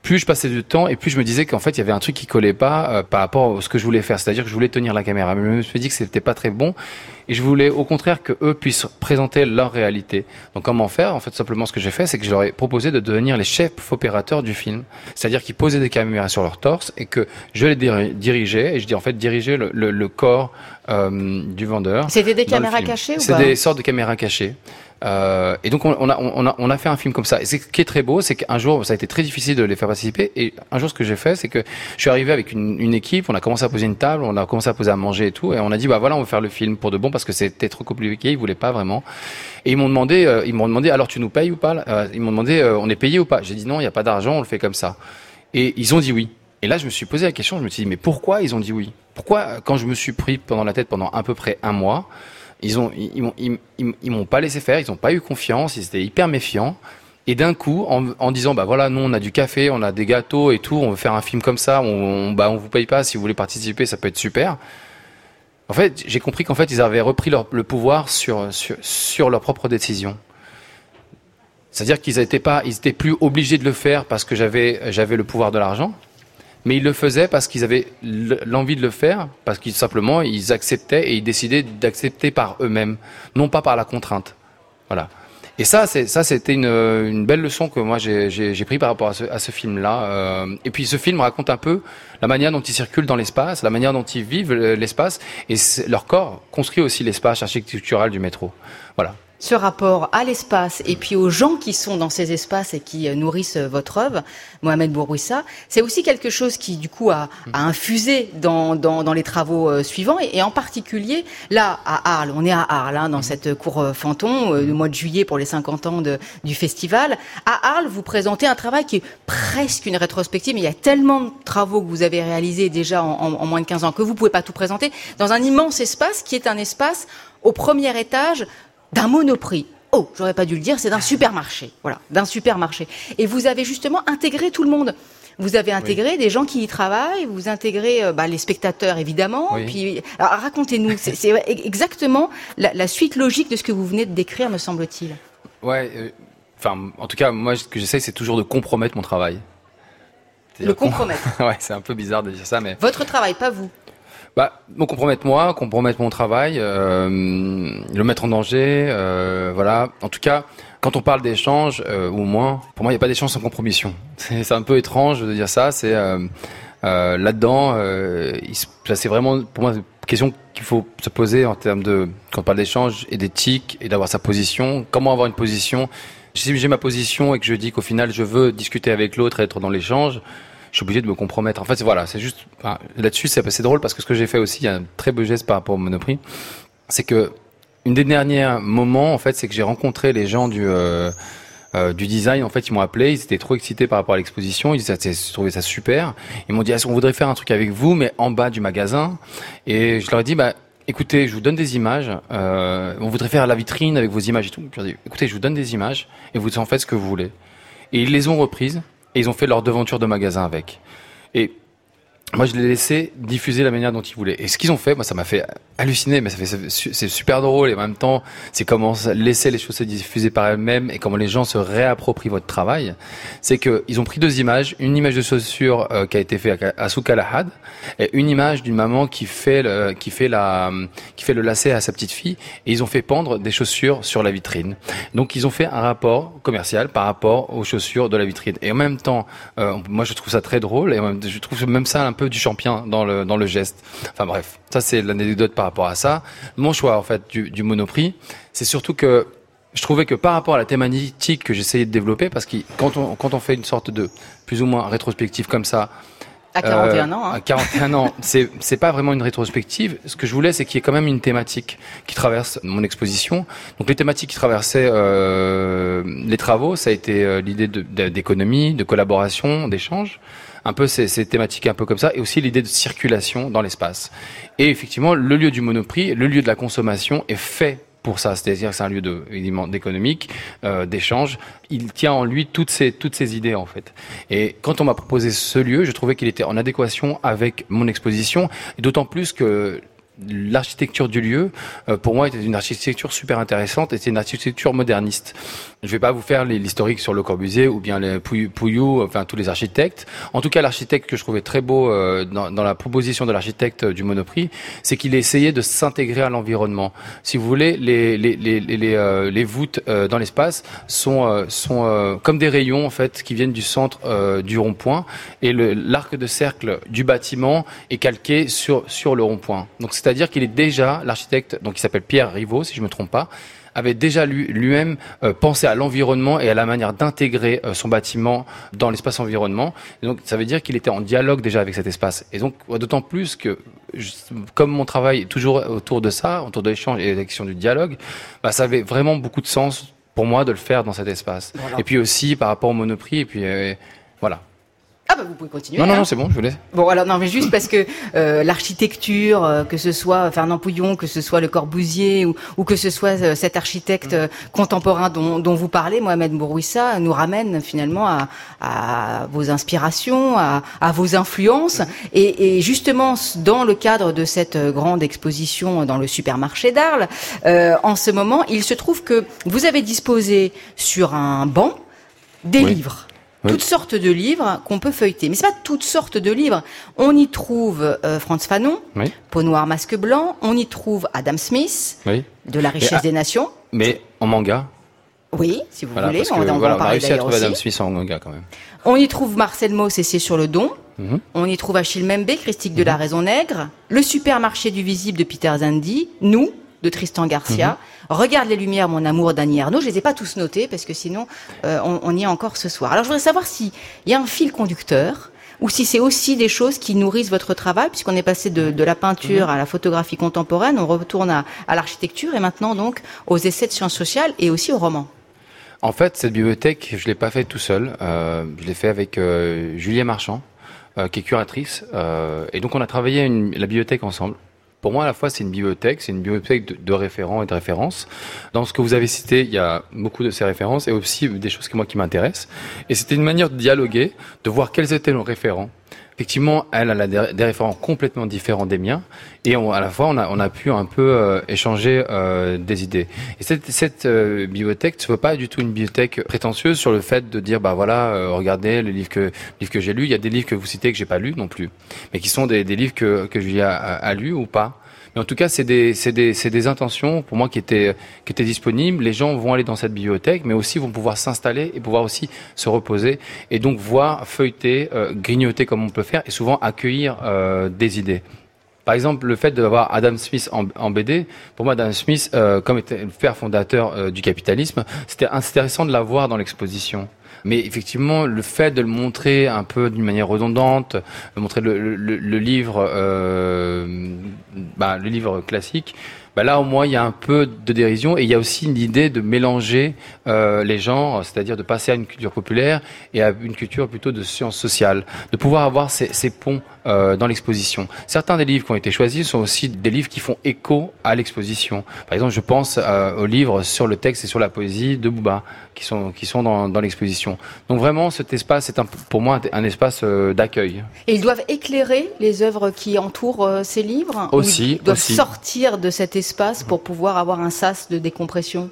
plus je passais du temps et plus je me disais qu'en fait il y avait un truc qui collait pas euh, par rapport à ce que je voulais faire, c'est-à-dire que je voulais tenir la caméra, mais je me suis dit que c'était pas très bon et je voulais au contraire que eux puissent présenter leur réalité. Donc comment faire? En fait, simplement ce que j'ai fait, c'est que je leur ai proposé de devenir les chefs opérateurs du film, c'est-à-dire qu'ils posaient des caméras sur leur torse et que je les dir- dirigeais et je dis en fait diriger le, le, le corps euh, du vendeur. C'était des caméras cachées ou C'est pas? des sortes de caméras cachées. Euh, et donc on, on, a, on, a, on a fait un film comme ça. Et ce qui est très beau, c'est qu'un jour, ça a été très difficile de les faire participer. Et un jour, ce que j'ai fait, c'est que je suis arrivé avec une, une équipe, on a commencé à poser une table, on a commencé à poser à manger et tout. Et on a dit, bah voilà, on veut faire le film pour de bon parce que c'était trop compliqué, ils voulaient pas vraiment. Et ils m'ont demandé, euh, ils m'ont demandé, alors tu nous payes ou pas? euh, Ils m'ont demandé, euh, on est payé ou pas? J'ai dit non, il n'y a pas d'argent, on le fait comme ça. Et ils ont dit oui. Et là, je me suis posé la question, je me suis dit, mais pourquoi ils ont dit oui? Pourquoi, quand je me suis pris pendant la tête pendant à peu près un mois, Ils ont, ils, ils, ils, ils, ils m'ont pas laissé faire, ils ont pas eu confiance, ils étaient hyper méfiants. Et d'un coup, en, en disant, bah voilà, nous on a du café, on a des gâteaux et tout, on veut faire un film comme ça, on, on bah on vous paye pas, si vous voulez participer, ça peut être super. En fait, j'ai compris qu'en fait, ils avaient repris leur, le pouvoir sur, sur, sur leurs propres décisions. C'est-à-dire qu'ils étaient pas, ils étaient plus obligés de le faire parce que j'avais, j'avais le pouvoir de l'argent. Mais ils le faisaient parce qu'ils avaient l'envie de le faire, parce qu'ils simplement ils acceptaient et ils décidaient d'accepter par eux-mêmes, non pas par la contrainte. Voilà. Et ça, c'est ça, c'était une, une belle leçon que moi j'ai, j'ai, j'ai pris par rapport à ce, à ce film-là. Euh, et puis ce film raconte un peu la manière dont ils circulent dans l'espace, la manière dont ils vivent l'espace, et leur corps construit aussi l'espace architectural du métro. Voilà. Ce rapport à l'espace et puis aux gens qui sont dans ces espaces et qui nourrissent votre œuvre, Mohamed Bourouissa, c'est aussi quelque chose qui, du coup, a, a infusé dans, dans, dans les travaux euh, suivants. Et, et en particulier, là, à Arles, on est à Arles, hein, dans cette cour euh, Fanton, euh, le mois de juillet pour les cinquante ans de, du festival. À Arles, vous présentez un travail qui est presque une rétrospective, mais il y a tellement de travaux que vous avez réalisés déjà en, en, en moins de quinze ans que vous pouvez pas tout présenter, dans un immense espace qui est un espace au premier étage d'un Monoprix. Oh, j'aurais pas dû le dire, c'est d'un supermarché. Voilà, d'un supermarché. Et vous avez justement intégré tout le monde. Vous avez intégré oui. des gens qui y travaillent, vous intégrez euh, bah, les spectateurs évidemment. Oui. Puis, alors racontez-nous, c'est, c'est exactement la, la suite logique de ce que vous venez de décrire, me semble-t-il. Ouais. Enfin, euh, en tout cas, moi, ce que j'essaie, c'est toujours de compromettre mon travail. C'est-à-dire le compromettre. Ouais, c'est un peu bizarre de dire ça, mais. Votre travail, pas vous. Bah, bon, compromettre moi, compromettre mon travail, euh, le mettre en danger, euh, voilà. En tout cas, quand on parle d'échange, euh, ou moins, pour moi, il n'y a pas d'échange sans compromission. C'est, c'est un peu étrange de dire ça. C'est euh, euh, là-dedans, euh, il se, c'est vraiment pour moi une question qu'il faut se poser en termes de quand on parle d'échange et d'éthique et d'avoir sa position. Comment avoir une position? Si j'ai ma position et que je dis qu'au final je veux discuter avec l'autre, être dans l'échange, je suis obligé de me compromettre. En fait, c'est, voilà, c'est juste, enfin, là-dessus, c'est assez drôle parce que ce que j'ai fait aussi, il y a un très beau geste par rapport au Monoprix, c'est que une des derniers moments, en fait, c'est que j'ai rencontré les gens du euh, euh, du design. En fait, ils m'ont appelé, ils étaient trop excités par rapport à l'exposition, ils trouvaient ça super. Ils m'ont dit, est-ce qu'on voudrait faire un truc avec vous, mais en bas du magasin? Et je leur ai dit, bah, écoutez, je vous donne des images. Euh, on voudrait faire la vitrine avec vos images et tout. Puis, dit, écoutez, je vous donne des images et vous en faites ce que vous voulez. Et ils les ont reprises. Et ils ont fait leur devanture de magasin avec. Et moi, je les ai laissés diffuser la manière dont ils voulaient. Et ce qu'ils ont fait, moi, ça m'a fait halluciner, mais ça fait, c'est super drôle. Et en même temps, c'est comment laisser les choses se diffuser par elles-mêmes et comment les gens se réapproprient votre travail. C'est que ils ont pris deux images, une image de chaussure euh, qui a été faite à Souk Al-Ahad et une image d'une maman qui fait le, qui fait la, qui fait le lacet à sa petite fille. Et ils ont fait pendre des chaussures sur la vitrine. Donc, ils ont fait un rapport commercial par rapport aux chaussures de la vitrine. Et en même temps, euh, moi, je trouve ça très drôle et je trouve même ça un peu du champion dans le dans le geste. Enfin bref, ça c'est l'anecdote par rapport à ça. Mon choix en fait du, du Monoprix, c'est surtout que je trouvais que par rapport à la thématique que j'essayais de développer, parce que quand on quand on fait une sorte de plus ou moins rétrospective comme ça, à quarante et un euh, ans, hein. à quarante et un ans, c'est c'est pas vraiment une rétrospective. Ce que je voulais, c'est qu'il y ait quand même une thématique qui traverse mon exposition. Donc les thématiques qui traversaient euh, les travaux, ça a été euh, l'idée de, de, d'économie, de collaboration, d'échange. Un peu ces, ces thématiques un peu comme ça, et aussi l'idée de circulation dans l'espace. Et effectivement, le lieu du Monoprix, le lieu de la consommation est fait pour ça, c'est-à-dire que c'est un lieu de, évidemment, d'économique, euh, d'échange. Il tient en lui toutes ces, toutes ces idées, en fait. Et quand on m'a proposé ce lieu, je trouvais qu'il était en adéquation avec mon exposition, et d'autant plus que l'architecture du lieu, euh, pour moi, était une architecture super intéressante, et c'est une architecture moderniste. Je vais pas vous faire l'historique sur Le Corbusier ou bien les Pouillou, enfin tous les architectes. En tout cas, l'architecte que je trouvais très beau euh, dans, dans la proposition de l'architecte du Monoprix, c'est qu'il essayait de s'intégrer à l'environnement. Si vous voulez, les les les les, euh, les voûtes euh, dans l'espace sont euh, sont euh, comme des rayons en fait qui viennent du centre euh, du rond-point, et le l'arc de cercle du bâtiment est calqué sur sur le rond-point. Donc c'est-à-dire qu'il est déjà l'architecte, donc il s'appelle Pierre Rivaud si je me trompe pas, avait déjà lui, lui-même euh, pensé à l'environnement et à la manière d'intégrer euh, son bâtiment dans l'espace environnement. Et donc, ça veut dire qu'il était en dialogue déjà avec cet espace. Et donc, d'autant plus que, je, comme mon travail est toujours autour de ça, autour de l'échange et de la question du dialogue, bah, ça avait vraiment beaucoup de sens pour moi de le faire dans cet espace. Voilà. Et puis aussi par rapport au Monoprix, et puis euh, voilà. Ah bah vous pouvez continuer. Non, non, hein. non, c'est bon, je vous laisse. Bon, alors non, mais juste parce que euh, l'architecture, euh, que ce soit Fernand Pouillon, que ce soit Le Corbusier, ou, ou que ce soit euh, cet architecte euh, contemporain dont, dont vous parlez, Mohamed Bourouissa, nous ramène finalement à, à vos inspirations, à, à vos influences. Et, et justement, dans le cadre de cette grande exposition dans le supermarché d'Arles, euh, en ce moment, il se trouve que vous avez disposé sur un banc des oui. livres. Oui. Toutes sortes de livres qu'on peut feuilleter. Mais c'est pas toutes sortes de livres. On y trouve euh, Frantz Fanon, oui. Peau noire, masque blanc. On y trouve Adam Smith, oui. de La richesse mais, des nations. Mais en manga. Oui, si vous voilà, voulez. On, on, on voilà, va en parler on a réussi à trouver aussi. Adam Smith en manga quand même. On y trouve Marcel Mauss et C'est sur le don. Mm-hmm. On y trouve Achille Mbembe, Christique mm-hmm. de la raison nègre. Le supermarché du visible de Peter Zandi. Nous, de Tristan Garcia. Mm-hmm. Regarde les lumières, mon amour, d'Annie Ernaux. Je les ai pas tous notés parce que sinon, euh, on, on y est encore ce soir. Alors, je voudrais savoir s'il y a un fil conducteur ou si c'est aussi des choses qui nourrissent votre travail, puisqu'on est passé de, de la peinture à la photographie contemporaine, on retourne à, à l'architecture et maintenant donc aux essais de sciences sociales et aussi au roman. En fait, cette bibliothèque, je l'ai pas faite tout seul. Euh, je l'ai fait avec euh, Julia Marchand, euh, qui est curatrice. Euh, et donc, on a travaillé une, la bibliothèque ensemble. Pour moi, à la fois, c'est une bibliothèque, c'est une bibliothèque de, de référents et de références. Dans ce que vous avez cité, il y a beaucoup de ces références et aussi des choses que moi qui m'intéressent. Et c'était une manière de dialoguer, de voir quels étaient nos référents. Effectivement, elle, elle a des, des référents complètement différents des miens, et on, à la fois, on a, on a pu un peu euh, échanger euh, des idées. Et cette, cette euh, bibliothèque ne veut pas du tout une bibliothèque prétentieuse sur le fait de dire, bah voilà, euh, regardez les livres que, livres que j'ai lus. Il y a des livres que vous citez que j'ai pas lus non plus, mais qui sont des, des livres que, que Julia a, a lus ou pas. Mais en tout cas, c'est des, c'est des, c'est des intentions pour moi qui étaient, qui étaient disponibles. Les gens vont aller dans cette bibliothèque, mais aussi vont pouvoir s'installer et pouvoir aussi se reposer et donc voir, feuilleter, euh, grignoter comme on peut faire et souvent accueillir euh, des idées. Par exemple, le fait d'avoir Adam Smith en, en B D, pour moi, Adam Smith, euh, comme était le père fondateur euh, du capitalisme, c'était intéressant de l'avoir dans l'exposition. Mais effectivement, le fait de le montrer un peu d'une manière redondante, de montrer le, le, le livre, euh, bah, le livre classique, bah là au moins il y a un peu de dérision et il y a aussi une idée de mélanger euh, les genres, c'est-à-dire de passer à une culture populaire et à une culture plutôt de sciences sociales, de pouvoir avoir ces, ces ponts euh, dans l'exposition. Certains des livres qui ont été choisis sont aussi des livres qui font écho à l'exposition. Par exemple, je pense euh, aux livres sur le texte et sur la poésie de Bouba qui sont qui sont dans, dans l'exposition. Donc vraiment, cet espace est un, pour moi un espace euh, d'accueil. Et ils doivent éclairer les œuvres qui entourent euh, ces livres. Aussi, ils doivent aussi. sortir de cet espace pour pouvoir avoir un sas de décompression.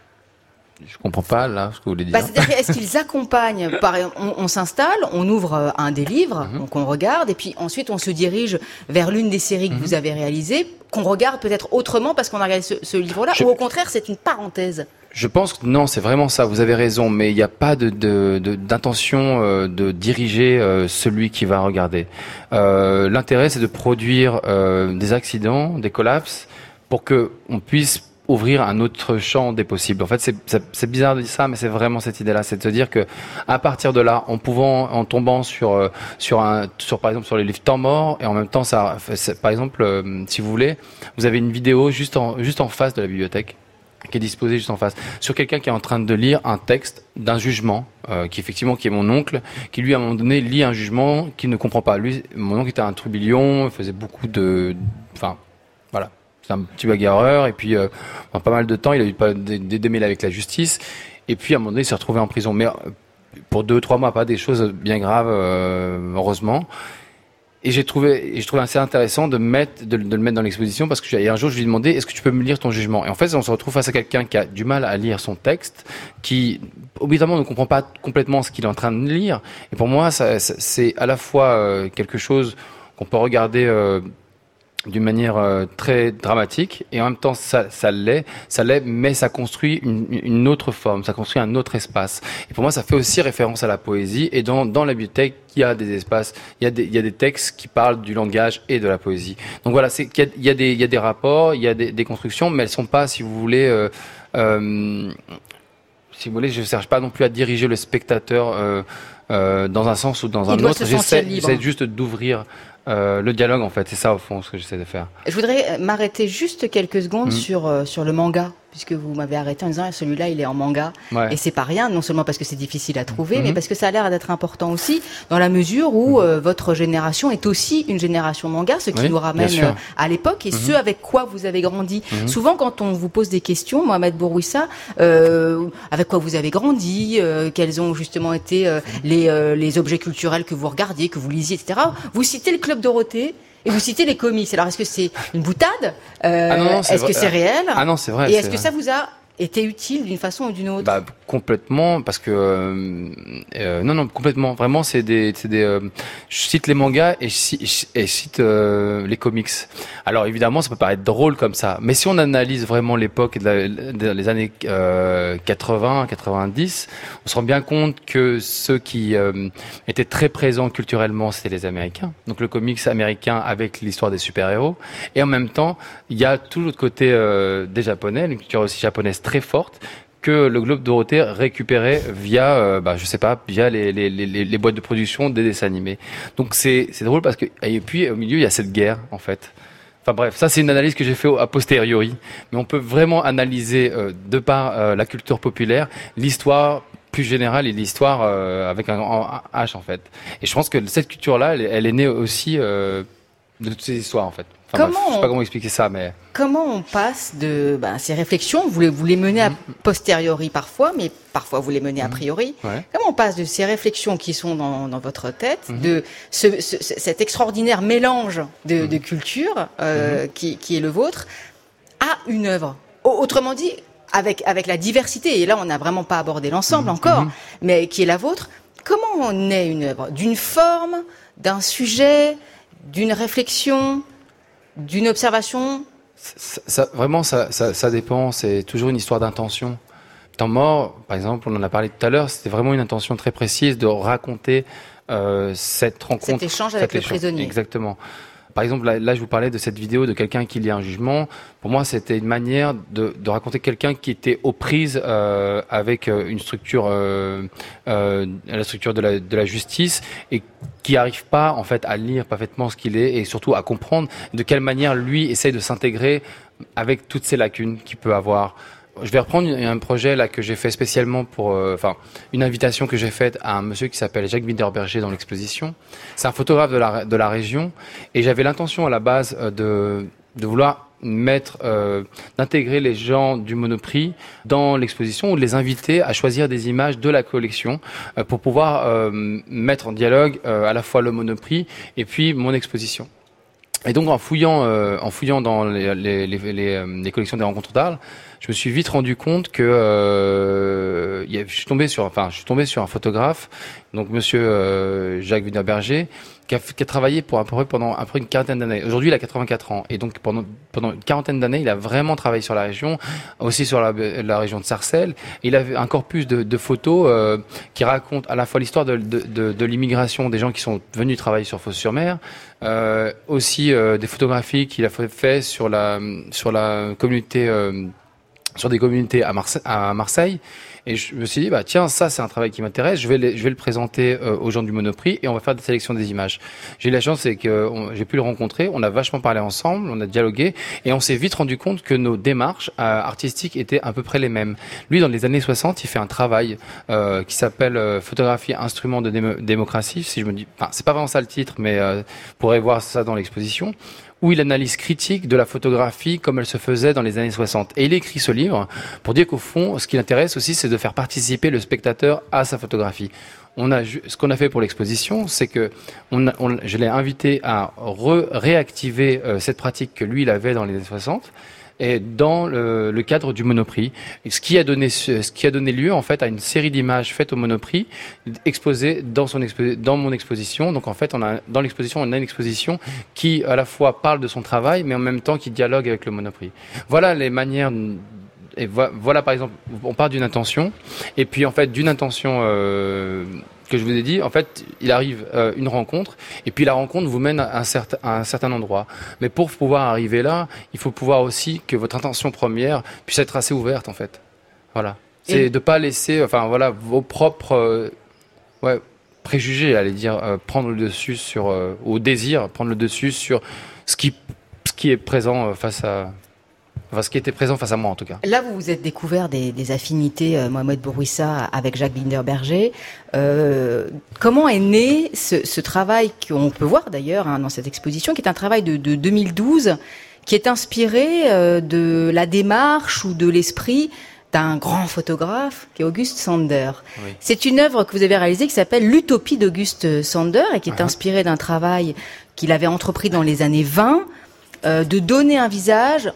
Je comprends pas là ce que vous voulez dire. Bah, c'est-à-dire, est-ce qu'ils accompagnent par, on, on s'installe, on ouvre un des livres, mm-hmm. donc on regarde, et puis ensuite on se dirige vers l'une des séries que mm-hmm. vous avez réalisées, qu'on regarde peut-être autrement parce qu'on a regardé ce, ce livre-là, Je... ou au contraire c'est une parenthèse. Je pense que non, c'est vraiment ça. Vous avez raison, mais il n'y a pas de, de, de d'intention euh, de diriger euh, celui qui va regarder. Euh, l'intérêt, c'est de produire euh, des accidents, des collapses, pour que on puisse ouvrir un autre champ des possibles. En fait, c'est, c'est, c'est bizarre de dire ça, mais c'est vraiment cette idée-là, c'est de se dire que à partir de là, en pouvant, en tombant sur euh, sur un, sur par exemple sur les livres temps morts, et en même temps, ça, par exemple, euh, si vous voulez, vous avez une vidéo juste en juste en face de la bibliothèque, qui est disposée juste en face, sur quelqu'un qui est en train de lire un texte d'un jugement, euh, qui effectivement qui est mon oncle, qui lui à un moment donné lit un jugement qu'il ne comprend pas. Lui, mon oncle était un trublion, il faisait beaucoup de, enfin, voilà. C'est un petit bagarreur, et puis euh, dans pas mal de temps, il a eu pas des, des démêlés avec la justice, et puis à un moment donné, il s'est retrouvé en prison, mais pour deux, trois mois, pas des choses bien graves, euh, heureusement. Et j'ai trouvé, et je trouvais assez intéressant de mettre, de, de le mettre dans l'exposition parce que j'ai, un jour je lui ai demandé est-ce que tu peux me lire ton jugement. Et en fait, on se retrouve face à quelqu'un qui a du mal à lire son texte, qui obligatoirement ne comprend pas complètement ce qu'il est en train de lire. Et pour moi, ça, ça, c'est à la fois euh, quelque chose qu'on peut regarder euh, d'une manière euh, très dramatique, et en même temps ça, ça l'est, ça l'est, mais ça construit une, une autre forme, ça construit un autre espace. Et pour moi, ça fait aussi référence à la poésie. Et dans dans la bibliothèque, il y a des espaces, il y a des il y a des textes qui parlent du langage et de la poésie. Donc voilà, c'est qu'il y a, il y a des il y a des rapports, il y a des, des constructions, mais elles sont pas, si vous voulez. Euh, euh, si vous voulez, je ne cherche pas non plus à diriger le spectateur euh, euh, dans un sens ou dans un autre. J'essaie, j'essaie juste d'ouvrir euh, le dialogue, en fait. C'est ça, au fond, ce que j'essaie de faire. Je voudrais m'arrêter juste quelques secondes mmh. sur, euh, sur le manga, puisque vous m'avez arrêté en disant celui-là, il est en manga. Ouais. Et c'est pas rien, non seulement parce que c'est difficile à trouver, mmh. mais parce que ça a l'air d'être important aussi, dans la mesure où mmh. euh, votre génération est aussi une génération manga, ce qui oui, nous ramène euh, à l'époque, et mmh. ce avec quoi vous avez grandi. Mmh. Souvent, quand on vous pose des questions, Mohamed Bourouissa, euh, avec quoi vous avez grandi, euh, quels ont justement été euh, les, euh, les objets culturels que vous regardiez, que vous lisiez, et cetera. Vous citez le Club Dorothée. Et vous citez les comics. Alors, est-ce que c'est une boutade euh, ah non, non, Est-ce vrai. que c'est réel Ah non, c'est vrai. Et est-ce vrai. que ça vous a été utile d'une façon ou d'une autre? Bah complètement, parce que euh, euh, non non complètement. Vraiment, c'est des c'est des. Euh, je cite les mangas et je, et je cite euh, les comics. Alors évidemment, ça peut paraître drôle comme ça, mais si on analyse vraiment l'époque des années euh, quatre-vingts, quatre-vingt-dix, on se rend bien compte que ceux qui euh, étaient très présents culturellement, c'était les Américains. Donc le comics américain avec l'histoire des super-héros, et en même temps, il y a tout l'autre côté euh, des Japonais, une culture aussi japonaise très forte, que le Globe Dorothée récupérait via, euh, bah, je sais pas, via les, les, les, les boîtes de production des dessins animés. Donc c'est, c'est drôle parce que, et puis au milieu, il y a cette guerre, en fait. Enfin bref, ça c'est une analyse que j'ai fait a posteriori. Mais on peut vraiment analyser, euh, de par euh, la culture populaire, l'histoire plus générale et l'histoire euh, avec un, un H, en fait. Et je pense que cette culture-là, elle, elle est née aussi euh, de toutes ces histoires, en fait. Enfin, comment bref, je sais on, pas comment expliquer ça, mais comment on passe de ben, ces réflexions, vous les, vous les menez a posteriori parfois, mais parfois vous les menez a priori. Ouais. Comment on passe de ces réflexions qui sont dans, dans votre tête, mm-hmm. de ce, ce, cet extraordinaire mélange de, mm-hmm. de cultures euh, mm-hmm. qui, qui est le vôtre, à une œuvre? Autrement dit, avec avec la diversité. Et là, on n'a vraiment pas abordé l'ensemble mm-hmm. encore, mais qui est la vôtre. Comment on naît une œuvre? D'une forme, d'un sujet, d'une réflexion, d'une observation? ça, ça, Vraiment, ça, ça, ça dépend. C'est toujours une histoire d'intention. Temps mort, par exemple, on en a parlé tout à l'heure, c'était vraiment une intention très précise de raconter euh, cette rencontre. Cet échange avec cet le échange. prisonnier. Exactement. Par exemple, là, là, je vous parlais de cette vidéo de quelqu'un qui lit un jugement. Pour moi, c'était une manière de, de raconter quelqu'un qui était aux prises euh, avec une structure, euh, euh, la structure de la, de la justice, et qui n'arrive pas, en fait, à lire parfaitement ce qu'il est, et surtout à comprendre de quelle manière lui essaye de s'intégrer avec toutes ces lacunes qu'il peut avoir. Je vais reprendre un projet là que j'ai fait spécialement pour, euh, enfin, une invitation que j'ai faite à un monsieur qui s'appelle Jacques Winterberger dans l'exposition. C'est un photographe de la de la région, et j'avais l'intention à la base de de vouloir mettre, euh, d'intégrer les gens du Monoprix dans l'exposition, ou de les inviter à choisir des images de la collection euh, pour pouvoir euh, mettre en dialogue euh, à la fois le Monoprix et puis mon exposition. Et donc en fouillant, euh, en fouillant dans les, les, les, les, les collections des rencontres d'Arles, je me suis vite rendu compte que euh, y a, je suis tombé sur, enfin, je suis tombé sur un photographe, donc Monsieur euh, Jacques Winterberger, qui a, qui a travaillé pour à peu près pendant à peu près une quarantaine d'années. Aujourd'hui, il a quatre-vingt-quatre ans, et donc pendant pendant une quarantaine d'années, il a vraiment travaillé sur la région, aussi sur la, la région de Sarcelles. Il avait un corpus de, de photos euh, qui racontent à la fois l'histoire de, de, de, de l'immigration des gens qui sont venus travailler sur Fos-sur-Mer, euh, aussi euh, des photographies qu'il a fait sur la sur la communauté. Euh, sur des communautés à Marseille, à Marseille, et je me suis dit, bah tiens, ça c'est un travail qui m'intéresse, je vais le, je vais le présenter euh, aux gens du Monoprix, et on va faire des sélections des images. J'ai eu la chance, c'est que on, j'ai pu le rencontrer, on a vachement parlé ensemble, on a dialogué, et on s'est vite rendu compte que nos démarches euh, artistiques étaient à peu près les mêmes. Lui, dans les années soixante, il fait un travail euh, qui s'appelle euh, Photographie instrument de démo- démocratie, si je me dis, enfin c'est pas vraiment ça le titre, mais euh, vous pourrez voir ça dans l'exposition, où il analyse critique de la photographie comme elle se faisait dans les années soixante. Et il écrit ce livre pour dire qu'au fond, ce qui l'intéresse aussi, c'est de faire participer le spectateur à sa photographie. on a, ce qu'on a fait pour l'exposition, c'est que on, a, on je l'ai invité à re, réactiver euh, cette pratique que lui, il avait dans les années soixante. Et dans le, le cadre du Monoprix, ce qui a donné ce qui a donné lieu en fait à une série d'images faites au Monoprix, exposées dans son expo, dans mon exposition. Donc en fait, on a dans l'exposition, on a une exposition qui à la fois parle de son travail, mais en même temps qui dialogue avec le Monoprix. Voilà les manières. Et voilà par exemple, on part d'une intention, et puis en fait d'une intention euh, que je vous ai dit, en fait, il arrive euh, une rencontre, et puis la rencontre vous mène à un, certain, à un certain endroit. Mais pour pouvoir arriver là, il faut pouvoir aussi que votre intention première puisse être assez ouverte, en fait. Voilà. C'est et... de pas laisser, enfin voilà, vos propres euh, ouais, préjugés, allez dire, euh, prendre le dessus sur, euh, au désir, prendre le dessus sur ce qui, ce qui est présent euh, face à. Enfin, ce qui était présent face à moi, en tout cas. Là, vous vous êtes découvert des, des affinités, euh, Mohamed Bourouissa, avec Jacques Binder-Berger. Euh, comment est né ce, ce travail qu'on peut voir d'ailleurs hein, dans cette exposition, qui est un travail de, de deux mille douze, qui est inspiré euh, de la démarche ou de l'esprit d'un grand photographe qui est August Sander. Oui. C'est une œuvre que vous avez réalisée qui s'appelle L'Utopie d'August Sander et qui est uh-huh. inspirée d'un travail qu'il avait entrepris dans les années vingt, euh, de donner un visage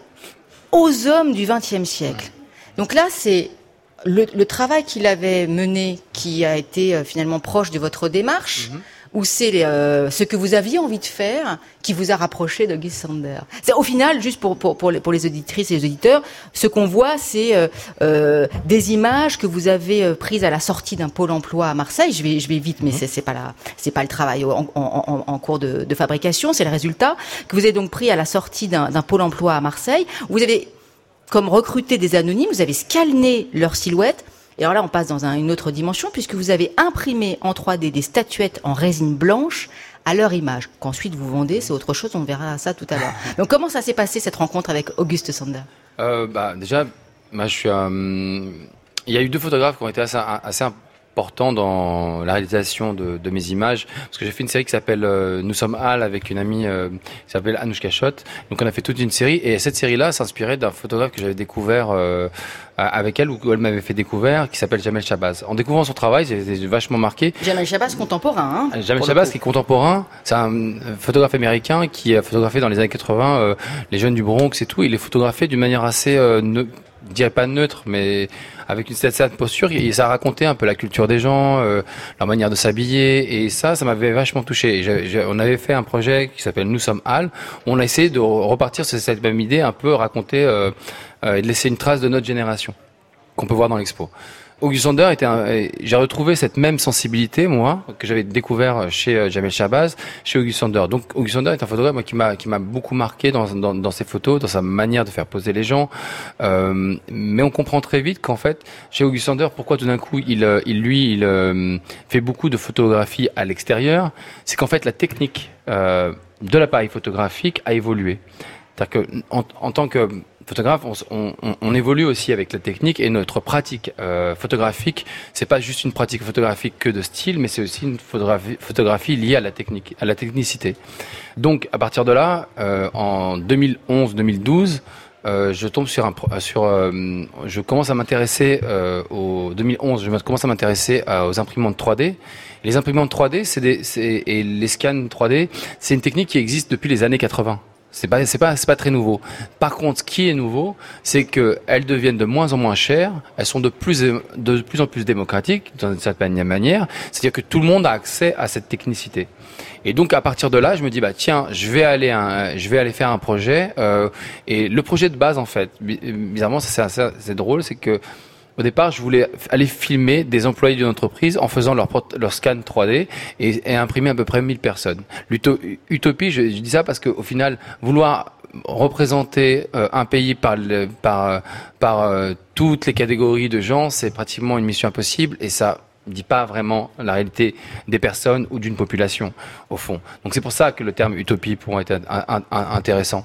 aux hommes du vingtième siècle. Donc là, c'est le, le travail qu'il avait mené qui a été euh, finalement proche de votre démarche, mm-hmm. ou c'est les, euh, ce que vous aviez envie de faire qui vous a rapproché d'August Sander. C'est, au final, juste pour, pour, pour, les, pour les auditrices et les auditeurs, ce qu'on voit, c'est euh, euh, des images que vous avez euh, prises à la sortie d'un pôle emploi à Marseille. Je vais, je vais vite, mais c'est, c'est pas la, c'est pas le travail en, en, en, en cours de, de fabrication, c'est le résultat que vous avez donc pris à la sortie d'un, d'un pôle emploi à Marseille. Vous avez comme recruté des anonymes, vous avez scanné leur silhouette. Et alors là, on passe dans un, une autre dimension, puisque vous avez imprimé en trois D des statuettes en résine blanche à leur image, qu'ensuite vous vendez, c'est autre chose, on verra ça tout à l'heure. Donc comment ça s'est passé, cette rencontre avec August Sander ? euh, bah, Déjà, moi, je suis, euh, il y a eu deux photographes qui ont été assez, assez importants dans la réalisation de, de mes images, parce que j'ai fait une série qui s'appelle euh, Nous sommes Al avec une amie euh, qui s'appelle Anouchka Schott. Donc on a fait toute une série, et cette série-là s'inspirait d'un photographe que j'avais découvert euh, avec elle, ou elle m'avait fait découvert, qui s'appelle Jamel Shabazz. En découvrant son travail, j'ai été vachement marqué. Jamel Shabazz contemporain, hein. Jamel Shabazz qui est contemporain, c'est un photographe américain qui a photographié dans les années quatre-vingts euh, les jeunes du Bronx et tout. Il est photographié d'une manière assez, euh, ne, je dirais pas neutre, mais avec une certaine posture. Et ça racontait un peu la culture des gens, euh, leur manière de s'habiller, et ça, ça m'avait vachement touché. Et j'ai, j'ai, on avait fait un projet qui s'appelle Nous sommes Al. On a essayé de repartir sur cette même idée, un peu raconter euh, euh, et de laisser une trace de notre génération qu'on peut voir dans l'expo. August Sander était un, j'ai retrouvé cette même sensibilité, moi, que j'avais découvert chez Jamel Shabazz, chez August Sander. Donc, August Sander est un photographe, moi, qui m'a, qui m'a beaucoup marqué dans, dans, dans ses photos, dans sa manière de faire poser les gens. Euh, mais on comprend très vite qu'en fait, chez August Sander, pourquoi tout d'un coup, il, il lui, il euh, fait beaucoup de photographie à l'extérieur, c'est qu'en fait, la technique euh, de l'appareil photographique a évolué. C'est-à-dire que, en, en tant que photographe, on, on, on évolue aussi avec la technique, et notre pratique euh, photographique, c'est pas juste une pratique photographique que de style, mais c'est aussi une photographie, photographie liée à la technique, à la technicité. Donc, à partir de là, euh, en deux mille onze deux mille douze, euh, je tombe sur un, sur, euh, je commence à m'intéresser euh, au deux mille onze, je commence à m'intéresser euh, aux imprimantes trois D. Les imprimantes trois D, c'est des, c'est, et les scans trois D, c'est une technique qui existe depuis les années quatre-vingts. C'est pas, c'est pas, c'est pas très nouveau. Par contre, ce qui est nouveau, c'est que elles deviennent de moins en moins chères. Elles sont de plus, de plus en plus démocratiques, d'une certaine manière. C'est-à-dire que tout le monde a accès à cette technicité. Et donc, à partir de là, je me dis, bah, tiens, je vais aller, un, je vais aller faire un projet, euh, et le projet de base, en fait, bizarrement, c'est assez, c'est drôle, c'est que, au départ, je voulais aller filmer des employés d'une entreprise en faisant leur, leur scan trois D et, et imprimer à peu près mille personnes. L'utopie, je, je dis ça parce qu'au final, vouloir représenter euh, un pays par, le, par, par euh, toutes les catégories de gens, c'est pratiquement une mission impossible, et ça ne dit pas vraiment la réalité des personnes ou d'une population, au fond. Donc c'est pour ça que le terme utopie pourrait être un, un, un, intéressant.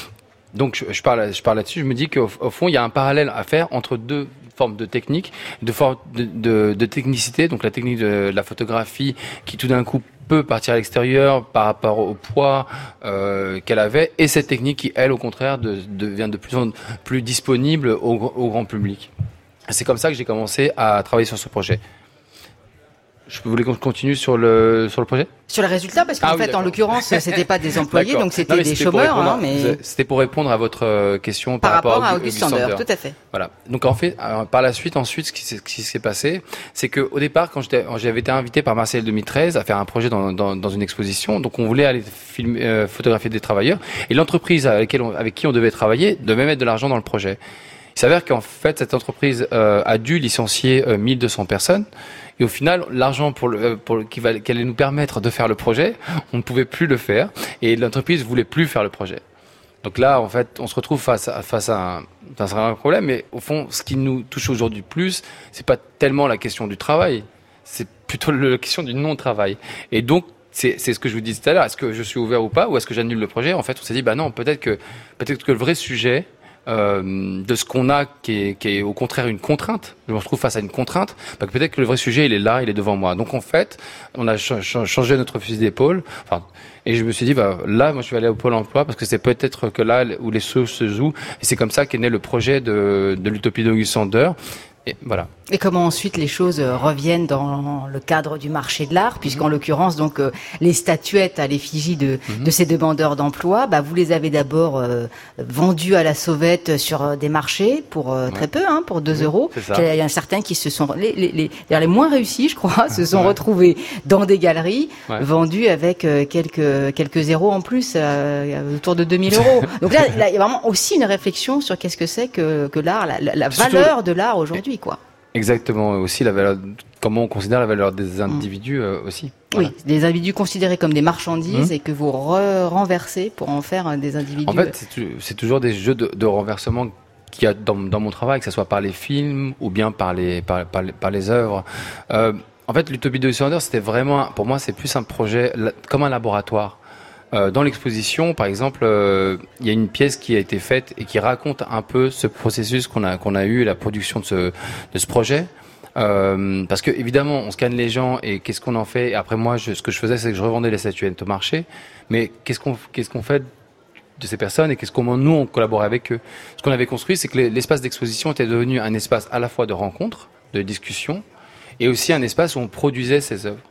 Donc je, je, parle, je parle là-dessus, je me dis qu'au au fond, il y a un parallèle à faire entre deux formes de technique, de, forme de, de, de technicité, donc la technique de la photographie qui tout d'un coup peut partir à l'extérieur par rapport au poids euh, qu'elle avait, et cette technique qui, elle, au contraire, de, devient de plus en plus disponible au, au grand public. C'est comme ça que j'ai commencé à travailler sur ce projet. Je voulais qu'on continue sur le sur le projet. Sur le résultat, parce qu'en ah, fait, oui, d'accord. en l'occurrence, c'était pas des employés, donc c'était, non, c'était des chômeurs. Répondre, hein, mais... C'était pour répondre à votre question par, par rapport à August Sander, tout à fait. Voilà. Donc en fait, alors, par la suite, ensuite, ce qui s'est, ce qui s'est passé, c'est que au départ, quand j'étais, j'avais été invité par Marseille deux mille treize à faire un projet dans, dans, dans une exposition, donc on voulait aller filmer, euh, photographier des travailleurs, et l'entreprise avec, laquelle on, avec qui on devait travailler devait mettre de l'argent dans le projet. Il s'avère qu'en fait, cette entreprise euh, a dû licencier euh, mille deux cents personnes. Et au final, l'argent pour le, pour le, qui, va, qui allait nous permettre de faire le projet, on ne pouvait plus le faire. Et l'entreprise voulait plus faire le projet. Donc là, en fait, on se retrouve face à, face à un, face à un problème. Mais au fond, ce qui nous touche aujourd'hui plus, c'est pas tellement la question du travail. C'est plutôt la question du non-travail. Et donc, c'est, c'est ce que je vous disais tout à l'heure. Est-ce que je suis ouvert ou pas? Ou est-ce que j'annule le projet? En fait, on s'est dit, bah non, peut-être que, peut-être que le vrai sujet, Euh, de ce qu'on a qui est, qui est au contraire une contrainte. Je me retrouve face à une contrainte. Bah, peut-être que le vrai sujet il est là, il est devant moi. Donc en fait, on a ch- ch- changé notre fusil d'épaule. Enfin, et je me suis dit bah là, moi je vais aller au Pôle Emploi parce que c'est peut-être que là où les choses se jouent. Et c'est comme ça qu'est né le projet de, de l'Utopie d'August Sander. Et voilà. Et comment ensuite les choses reviennent dans le cadre du marché de l'art, puisqu'en mmh. l'occurrence donc euh, les statuettes à l'effigie de, mmh. de ces demandeurs d'emploi, bah vous les avez d'abord euh, vendues à la sauvette sur euh, des marchés pour euh, ouais. très peu, hein, pour deux mmh. euros. Il y a certains qui se sont les les les, les moins réussis, je crois, se sont ouais. retrouvés dans des galeries ouais. vendus avec euh, quelques quelques zéros en plus, euh, autour de deux mille euros. Donc là, là, il y a vraiment aussi une réflexion sur qu'est-ce que c'est que que l'art, la, la, la valeur Surtout... de l'art aujourd'hui, quoi. Exactement, aussi la valeur, comment on considère la valeur des individus mmh. euh, aussi. Voilà. Oui, des individus considérés comme des marchandises mmh. et que vous re- renversez pour en faire des individus. En fait, c'est, c'est toujours des jeux de, de renversement qu'il y a dans, dans mon travail, que ce soit par les films ou bien par les, par, par, par les œuvres. Euh, en fait, l'Utopie d'August Sander, c'était vraiment, pour moi, c'est plus un projet comme un laboratoire. Euh, dans l'exposition, par exemple, euh, il y a une pièce qui a été faite et qui raconte un peu ce processus qu'on a qu'on a eu, la production de ce de ce projet. Euh, parce que évidemment, on scanne les gens et qu'est-ce qu'on en fait? Et après, moi, je, ce que je faisais, c'est que je revendais les statuettes au marché. Mais qu'est-ce qu'on qu'est-ce qu'on fait de ces personnes et qu'est-ce comment nous on collaborait avec eux? Ce qu'on avait construit, c'est que l'espace d'exposition était devenu un espace à la fois de rencontre, de discussion, et aussi un espace où on produisait ces œuvres.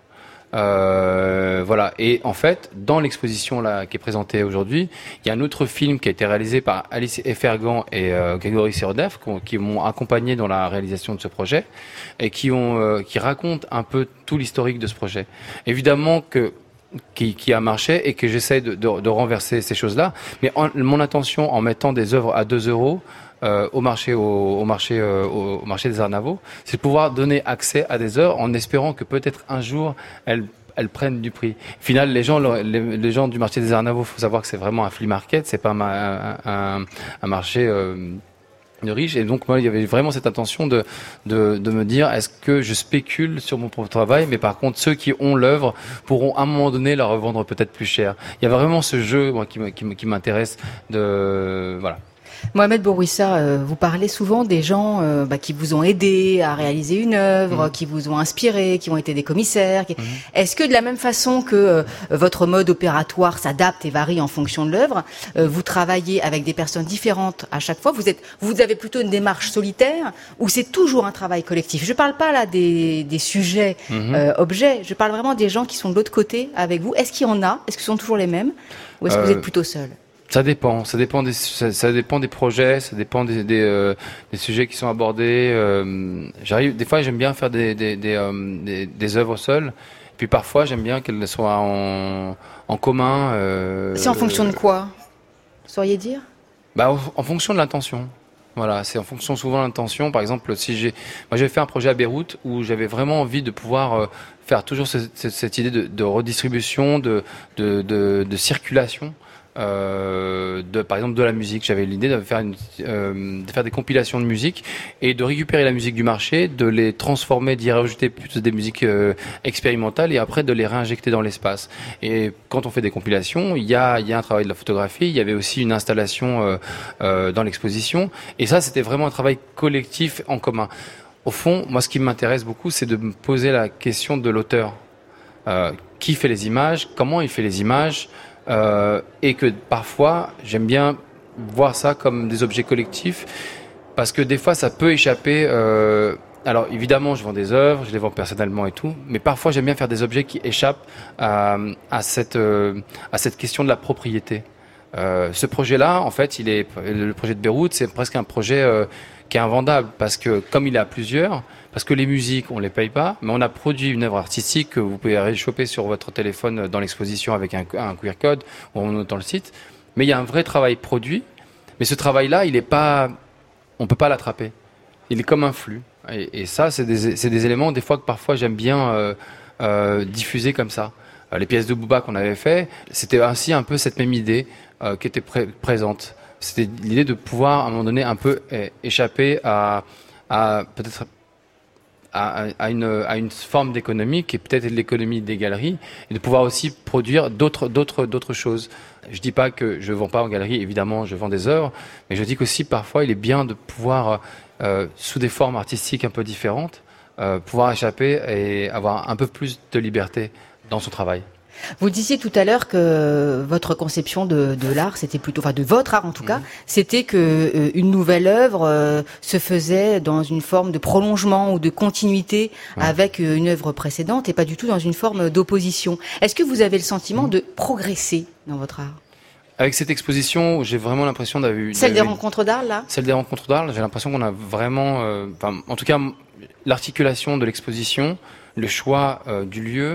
Euh, voilà. Et en fait, dans l'exposition là qui est présentée aujourd'hui, il y a un autre film qui a été réalisé par Alice Effergan et euh, Grégory Sirodev qui m'ont accompagné dans la réalisation de ce projet et qui ont euh, qui racontent un peu tout l'historique de ce projet. Évidemment que qui, qui a marché et que j'essaie de, de, de renverser ces choses-là. Mais en, mon intention en mettant des œuvres à deux euros Euh, au marché, au, au marché, euh, au, au marché des Arts Navaux, c'est de pouvoir donner accès à des œuvres en espérant que peut-être un jour elles, elles prennent du prix. Au final, les gens, les, les gens du marché des Arts Navaux, faut savoir que c'est vraiment un flea market, c'est pas un, un, un marché euh, de riches. Et donc moi, il y avait vraiment cette intention de, de, de me dire, est-ce que je spécule sur mon propre travail, mais par contre, ceux qui ont l'œuvre pourront à un moment donné la revendre peut-être plus cher. Il y a vraiment ce jeu, moi, qui, qui, qui m'intéresse de, voilà. Mohamed Bourouissa, euh, vous parlez souvent des gens euh, bah, qui vous ont aidé à réaliser une œuvre, mmh. qui vous ont inspiré, qui ont été des commissaires. Qui... Mmh. Est-ce que de la même façon que euh, votre mode opératoire s'adapte et varie en fonction de l'œuvre, euh, vous travaillez avec des personnes différentes à chaque fois? Vous êtes, vous avez plutôt une démarche solitaire ou c'est toujours un travail collectif? Je parle pas là des, des sujets mmh. euh, objets. Je parle vraiment des gens qui sont de l'autre côté avec vous. Est-ce qu'il y en a? Est-ce que ce sont toujours les mêmes ou est-ce que euh... vous êtes plutôt seul? Ça dépend, ça dépend des, ça, ça dépend des projets, ça dépend des, des, euh, des sujets qui sont abordés. Euh, j'arrive, des fois, j'aime bien faire des, des, des, euh, des, des œuvres seules. Puis parfois, j'aime bien qu'elles soient en, en commun. Euh, c'est en fonction de quoi, vous sauriez dire? Bah, en, en fonction de l'intention. Voilà, c'est en fonction souvent de l'intention. Par exemple, si j'ai, moi, j'avais fait un projet à Beyrouth où j'avais vraiment envie de pouvoir euh, faire toujours cette, cette, cette idée de, de redistribution, de, de, de, de circulation. Euh, de, par exemple de la musique, j'avais l'idée de faire, une, euh, de faire des compilations de musique et de récupérer la musique du marché, de les transformer, d'y rajouter plutôt des musiques euh, expérimentales et après de les réinjecter dans l'espace. Et quand on fait des compilations, il y a, il y a un travail de la photographie, il y avait aussi une installation euh, euh, dans l'exposition et ça c'était vraiment un travail collectif en commun. Au fond, moi ce qui m'intéresse beaucoup c'est de me poser la question de l'auteur. Euh, qui fait les images, comment il fait les images, Euh, et que parfois j'aime bien voir ça comme des objets collectifs parce que des fois ça peut échapper euh, alors évidemment, je vends des œuvres, je les vends personnellement et tout, mais parfois j'aime bien faire des objets qui échappent à, à cette euh, à cette question de la propriété. Euh, ce projet-là, en fait, il est le projet de Beyrouth, c'est presque un projet euh, qui est invendable parce que comme il est à plusieurs, parce que les musiques on les paye pas, mais on a produit une œuvre artistique que vous pouvez aller choper sur votre téléphone dans l'exposition avec un, un Q R code ou en notant le site. Mais il y a un vrai travail produit, mais ce travail-là, il est pas, on peut pas l'attraper. Il est comme un flux. Et, et ça, c'est des, c'est des éléments des fois que parfois j'aime bien euh, euh, diffuser comme ça. Euh, les pièces de Booba qu'on avait fait, c'était ainsi un peu cette même idée euh, qui était pré- présente. C'était l'idée de pouvoir à un moment donné un peu é- échapper à, à peut-être à, à, une, à une forme d'économie qui est peut-être l'économie des galeries et de pouvoir aussi produire d'autres, d'autres, d'autres choses. Je dis pas que je vends pas en galerie, évidemment, je vends des œuvres, mais je dis qu'aussi parfois il est bien de pouvoir, euh, sous des formes artistiques un peu différentes, euh, pouvoir échapper et avoir un peu plus de liberté dans son travail. Vous disiez tout à l'heure que votre conception de, de l'art, c'était plutôt, enfin de votre art en tout cas, mmh. c'était que euh, une nouvelle œuvre euh, se faisait dans une forme de prolongement ou de continuité ouais. avec euh, une œuvre précédente et pas du tout dans une forme d'opposition. Est-ce que vous avez le sentiment mmh. de progresser dans votre art ? Avec cette exposition, j'ai vraiment l'impression d'avoir eu... Celle des rencontres d'art, là ? Celle des rencontres d'art, j'ai l'impression qu'on a vraiment... Euh, enfin, en tout cas, l'articulation de l'exposition, le choix euh, du lieu...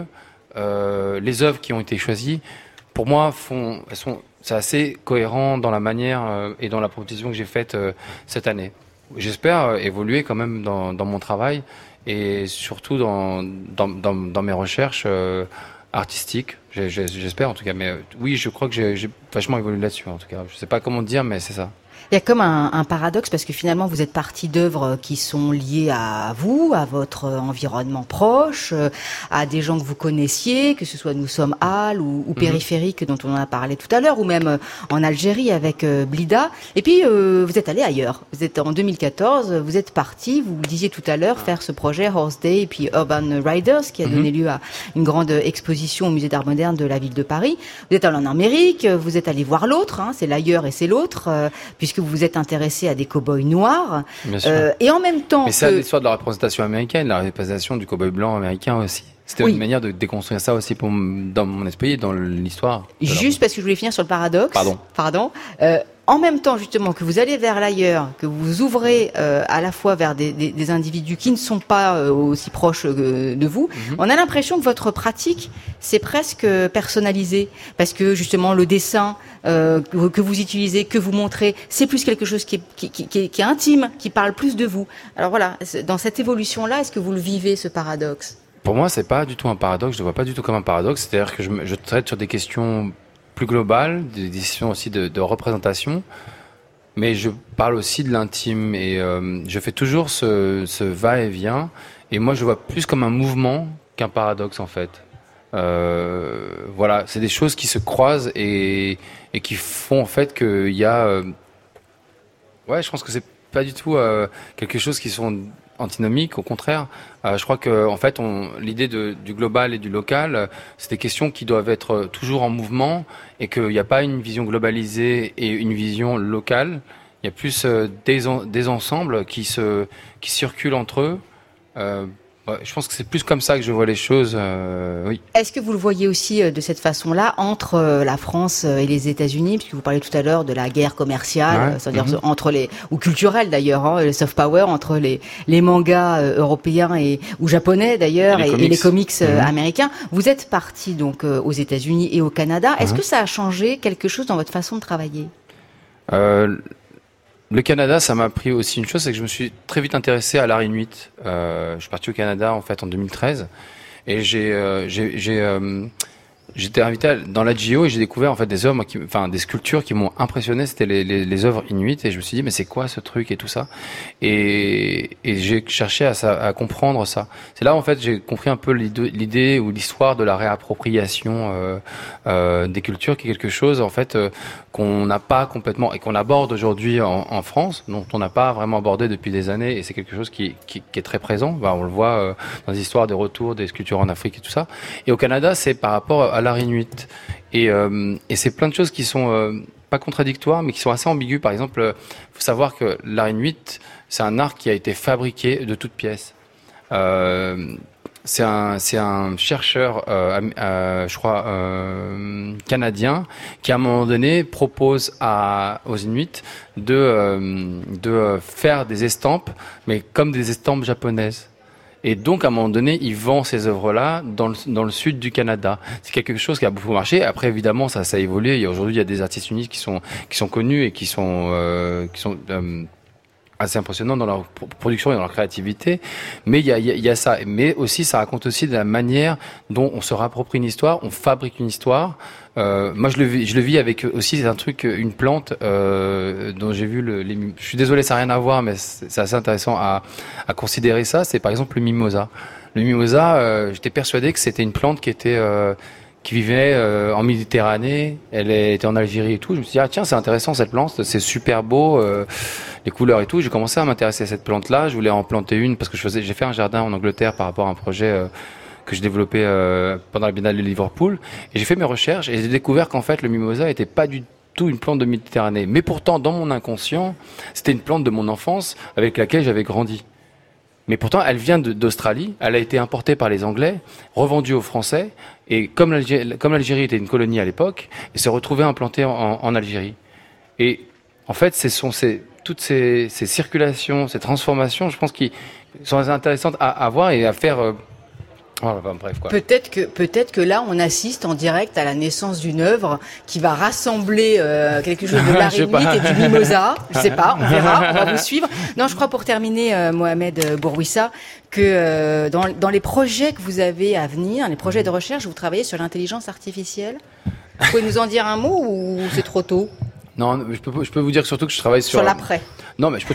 Euh, les œuvres qui ont été choisies, pour moi, font, elles sont, c'est assez cohérent dans la manière euh, et dans la proposition que j'ai faite euh, cette année. J'espère euh, évoluer quand même dans, dans mon travail et surtout dans, dans, dans, dans mes recherches euh, artistiques. J'ai, j'espère en tout cas. Mais euh, oui, je crois que j'ai, j'ai vachement évolué là-dessus en tout cas. Je sais pas comment dire, mais c'est ça. Il y a comme un, un paradoxe parce que finalement vous êtes parti d'œuvres qui sont liées à vous, à votre environnement proche, à des gens que vous connaissiez, que ce soit Nous sommes Halles ou, ou Périphérique dont on en a parlé tout à l'heure, ou même en Algérie avec euh, Blida. Et puis euh, vous êtes allé ailleurs. Vous êtes en deux mille quatorze, vous êtes parti, vous le disiez tout à l'heure, faire ce projet Horse Day et puis Urban Riders qui a donné lieu à une grande exposition au musée d'art moderne de la ville de Paris. Vous êtes allé en Amérique, vous êtes allé voir l'autre, hein, c'est l'ailleurs et c'est l'autre, euh, puisque que vous vous êtes intéressé à des cow-boys noirs, euh, et en même temps... Mais c'est que... l'histoire de la représentation américaine, la représentation du cow-boy blanc américain aussi. C'était oui. une manière de déconstruire ça aussi pour, dans mon esprit et dans l'histoire. Juste parce que je voulais finir sur le paradoxe. Pardon. Pardon. Euh, en même temps, justement, que vous allez vers l'ailleurs, que vous vous ouvrez euh, à la fois vers des, des, des individus qui ne sont pas euh, aussi proches euh, de vous, mm-hmm. on a l'impression que votre pratique, c'est presque personnalisé. Parce que, justement, le dessin euh, que, que vous utilisez, que vous montrez, c'est plus quelque chose qui est, qui, qui, qui, est, qui est intime, qui parle plus de vous. Alors voilà, dans cette évolution-là, est-ce que vous le vivez, ce paradoxe ? Pour moi, c'est pas du tout un paradoxe. Je le vois pas du tout comme un paradoxe. C'est-à-dire que je, me, je traite sur des questions plus globales, des questions aussi de, de représentation, mais je parle aussi de l'intime et euh, je fais toujours ce, ce va-et-vient. Et moi, je vois plus comme un mouvement qu'un paradoxe en fait. Euh, voilà, c'est des choses qui se croisent et, et qui font en fait qu'il y a. Euh, ouais, je pense que c'est pas du tout euh, quelque chose qui sont antinomique, au contraire. Euh, je crois que en fait, on, l'idée de, du global et du local, euh, c'est des questions qui doivent être toujours en mouvement et qu'il n'y a pas une vision globalisée et une vision locale. Il y a plus euh, des, en, des ensembles qui se qui circulent entre eux. Euh, ouais, je pense que c'est plus comme ça que je vois les choses. Euh, oui. Est-ce que vous le voyez aussi euh, de cette façon-là entre euh, la France et les États-Unis, puisque vous parlez tout à l'heure de la guerre commerciale, ouais. c'est-à-dire mm-hmm. entre les ou culturelle d'ailleurs, hein, le soft power entre les les mangas euh, européens et ou japonais d'ailleurs et, et, et les comics euh, mm-hmm. américains. Vous êtes parti donc euh, aux États-Unis et au Canada. Est-ce mm-hmm. que ça a changé quelque chose dans votre façon de travailler ? euh, Le Canada, ça m'a appris aussi une chose, c'est que je me suis très vite intéressé à l'art inuit. Euh, je suis parti au Canada en fait en deux mille treize et j'ai, euh, j'ai, j'ai euh, j'étais invité à, dans la G I O et j'ai découvert en fait des œuvres, qui, enfin des sculptures qui m'ont impressionné. C'était les, les, les œuvres inuites et je me suis dit mais c'est quoi ce truc et tout ça. Et, et j'ai cherché à, à comprendre ça. C'est là en fait j'ai compris un peu l'idée, l'idée ou l'histoire de la réappropriation euh, euh, des cultures, qui est quelque chose en fait euh, qu'on n'a pas complètement et qu'on aborde aujourd'hui en, en France, dont on n'a pas vraiment abordé depuis des années, et c'est quelque chose qui, qui, qui est très présent. Bah, on le voit euh, dans les histoires des retours des sculptures en Afrique et tout ça. Et au Canada, c'est par rapport à l'art inuit. Et, euh, et c'est plein de choses qui sont euh, pas contradictoires, mais qui sont assez ambiguës. Par exemple, il faut savoir que l'art inuit, c'est un art qui a été fabriqué de toutes pièces. Euh, c'est un, c'est un chercheur, euh, euh, je crois, euh, canadien, qui à un moment donné propose à, aux Inuits de, euh, de faire des estampes, mais comme des estampes japonaises. Et donc, à un moment donné, il vend ces œuvres-là dans le, dans le sud du Canada. C'est quelque chose qui a beaucoup marché. Après, évidemment, ça, ça a évolué. Et aujourd'hui, il y a des artistes uniques qui sont, qui sont connus et qui sont, euh, qui sont, euh, assez impressionnants dans leur production et dans leur créativité. Mais il y a, il y a ça. Mais aussi, ça raconte aussi de la manière dont on se réapproprie une histoire, on fabrique une histoire. Euh, moi, je le vis, je le vis avec aussi un truc, une plante euh, dont j'ai vu le. Les, je suis désolé, ça n'a rien à voir, mais c'est, c'est assez intéressant à, à considérer ça. C'est par exemple le mimosa. Le mimosa, euh, j'étais persuadé que c'était une plante qui était euh, qui vivait euh, en Méditerranée. Elle était en Algérie et tout. Je me suis dit ah tiens, c'est intéressant cette plante, c'est super beau, euh, les couleurs et tout. J'ai commencé à m'intéresser à cette plante-là. Je voulais en planter une parce que je faisais, j'ai fait un jardin en Angleterre par rapport à un projet. Euh, que j'ai développé euh, pendant la Biennale de Liverpool, et j'ai fait mes recherches et j'ai découvert qu'en fait le mimosa était pas du tout une plante de Méditerranée, mais pourtant dans mon inconscient c'était une plante de mon enfance avec laquelle j'avais grandi. Mais pourtant elle vient de, d'Australie, elle a été importée par les Anglais, revendue aux Français, et comme l'Algérie, comme l'Algérie était une colonie à l'époque, elle s'est retrouvée implantée en, en Algérie. Et en fait ce sont ces toutes ces, ces circulations, ces transformations, je pense qui sont intéressantes à, à voir et à faire. Euh, Voilà, bah, bref, quoi. Peut-être que, peut-être que là, on assiste en direct à la naissance d'une œuvre qui va rassembler euh, quelque chose de l'art inuit et du mimosa. Je sais pas, on verra, on va vous suivre. Non, je crois pour terminer, euh, Mohamed Bourouissa, que euh, dans, dans les projets que vous avez à venir, les projets de recherche, vous travaillez sur l'intelligence artificielle. Vous pouvez nous en dire un mot ou c'est trop tôt ? Non, je peux, je peux vous dire surtout que je travaille sur... Sur l'après. Non, mais je peux,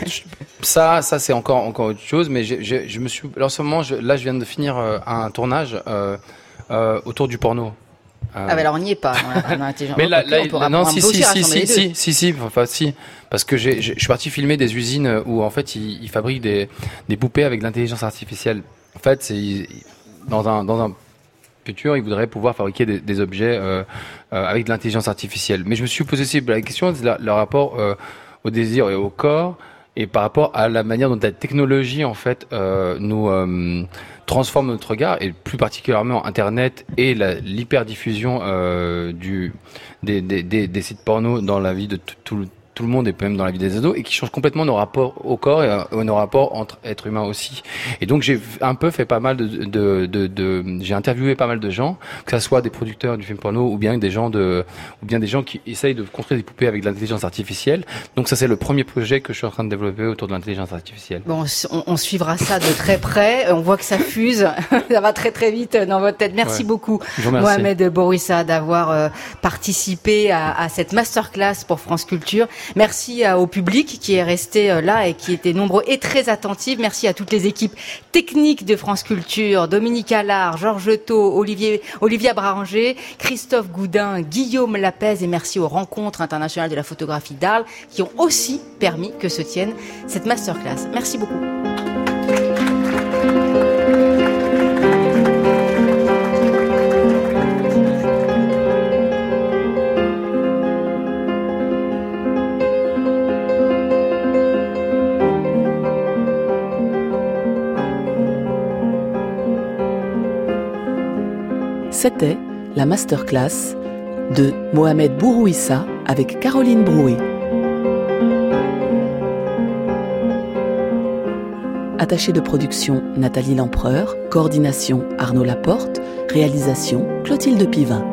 ça, ça c'est encore, encore autre chose. Mais je, je, je me suis, en ce moment, je, là, je viens de finir euh, un tournage euh, euh, autour du porno. Euh... Ah, ben alors on n'y est pas. Dans la, dans mais là, là, là non, si, si, si, si, si, si, si, enfin, si, parce que j'ai, je suis parti filmer des usines où en fait ils, ils fabriquent des, des poupées avec de l'intelligence artificielle. En fait, c'est dans un, dans un futur, ils voudraient pouvoir fabriquer des, des objets euh, euh, avec de l'intelligence artificielle. Mais je me suis posé aussi la question de la, le rapport euh, au désir et au corps, et par rapport à la manière dont la technologie en fait euh, nous euh, transforme notre regard, et plus particulièrement Internet et la, l'hyperdiffusion euh, du des, des, des, des sites porno dans la vie de tout, tout tout le monde et même dans la vie des ados, et qui change complètement nos rapports au corps et euh, nos rapports entre êtres humains aussi. Et donc j'ai un peu fait pas mal de, de, de, de j'ai interviewé pas mal de gens, que ça soit des producteurs du film porno ou bien des gens de, ou bien des gens qui essayent de construire des poupées avec de l'intelligence artificielle. Donc ça c'est le premier projet que je suis en train de développer autour de l'intelligence artificielle. Bon, on, on suivra ça de très près. On voit que ça fuse, ça va très très vite dans votre tête. Merci ouais. beaucoup, Mohamed Bourouissa, d'avoir euh, participé à, à cette masterclass pour France Culture. Merci au public qui est resté là et qui était nombreux et très attentif. Merci à toutes les équipes techniques de France Culture, Dominique Allard, Georges Thau, Olivier, Olivia Branger, Christophe Goudin, Guillaume Lapez, et merci aux rencontres internationales de la photographie d'Arles qui ont aussi permis que se tienne cette masterclass. Merci beaucoup. C'était la masterclass de Mohamed Bourouissa avec Caroline Brouet. Attachée de production Nathalie Lempereur, coordination Arnaud Laporte, réalisation Clotilde Pivin.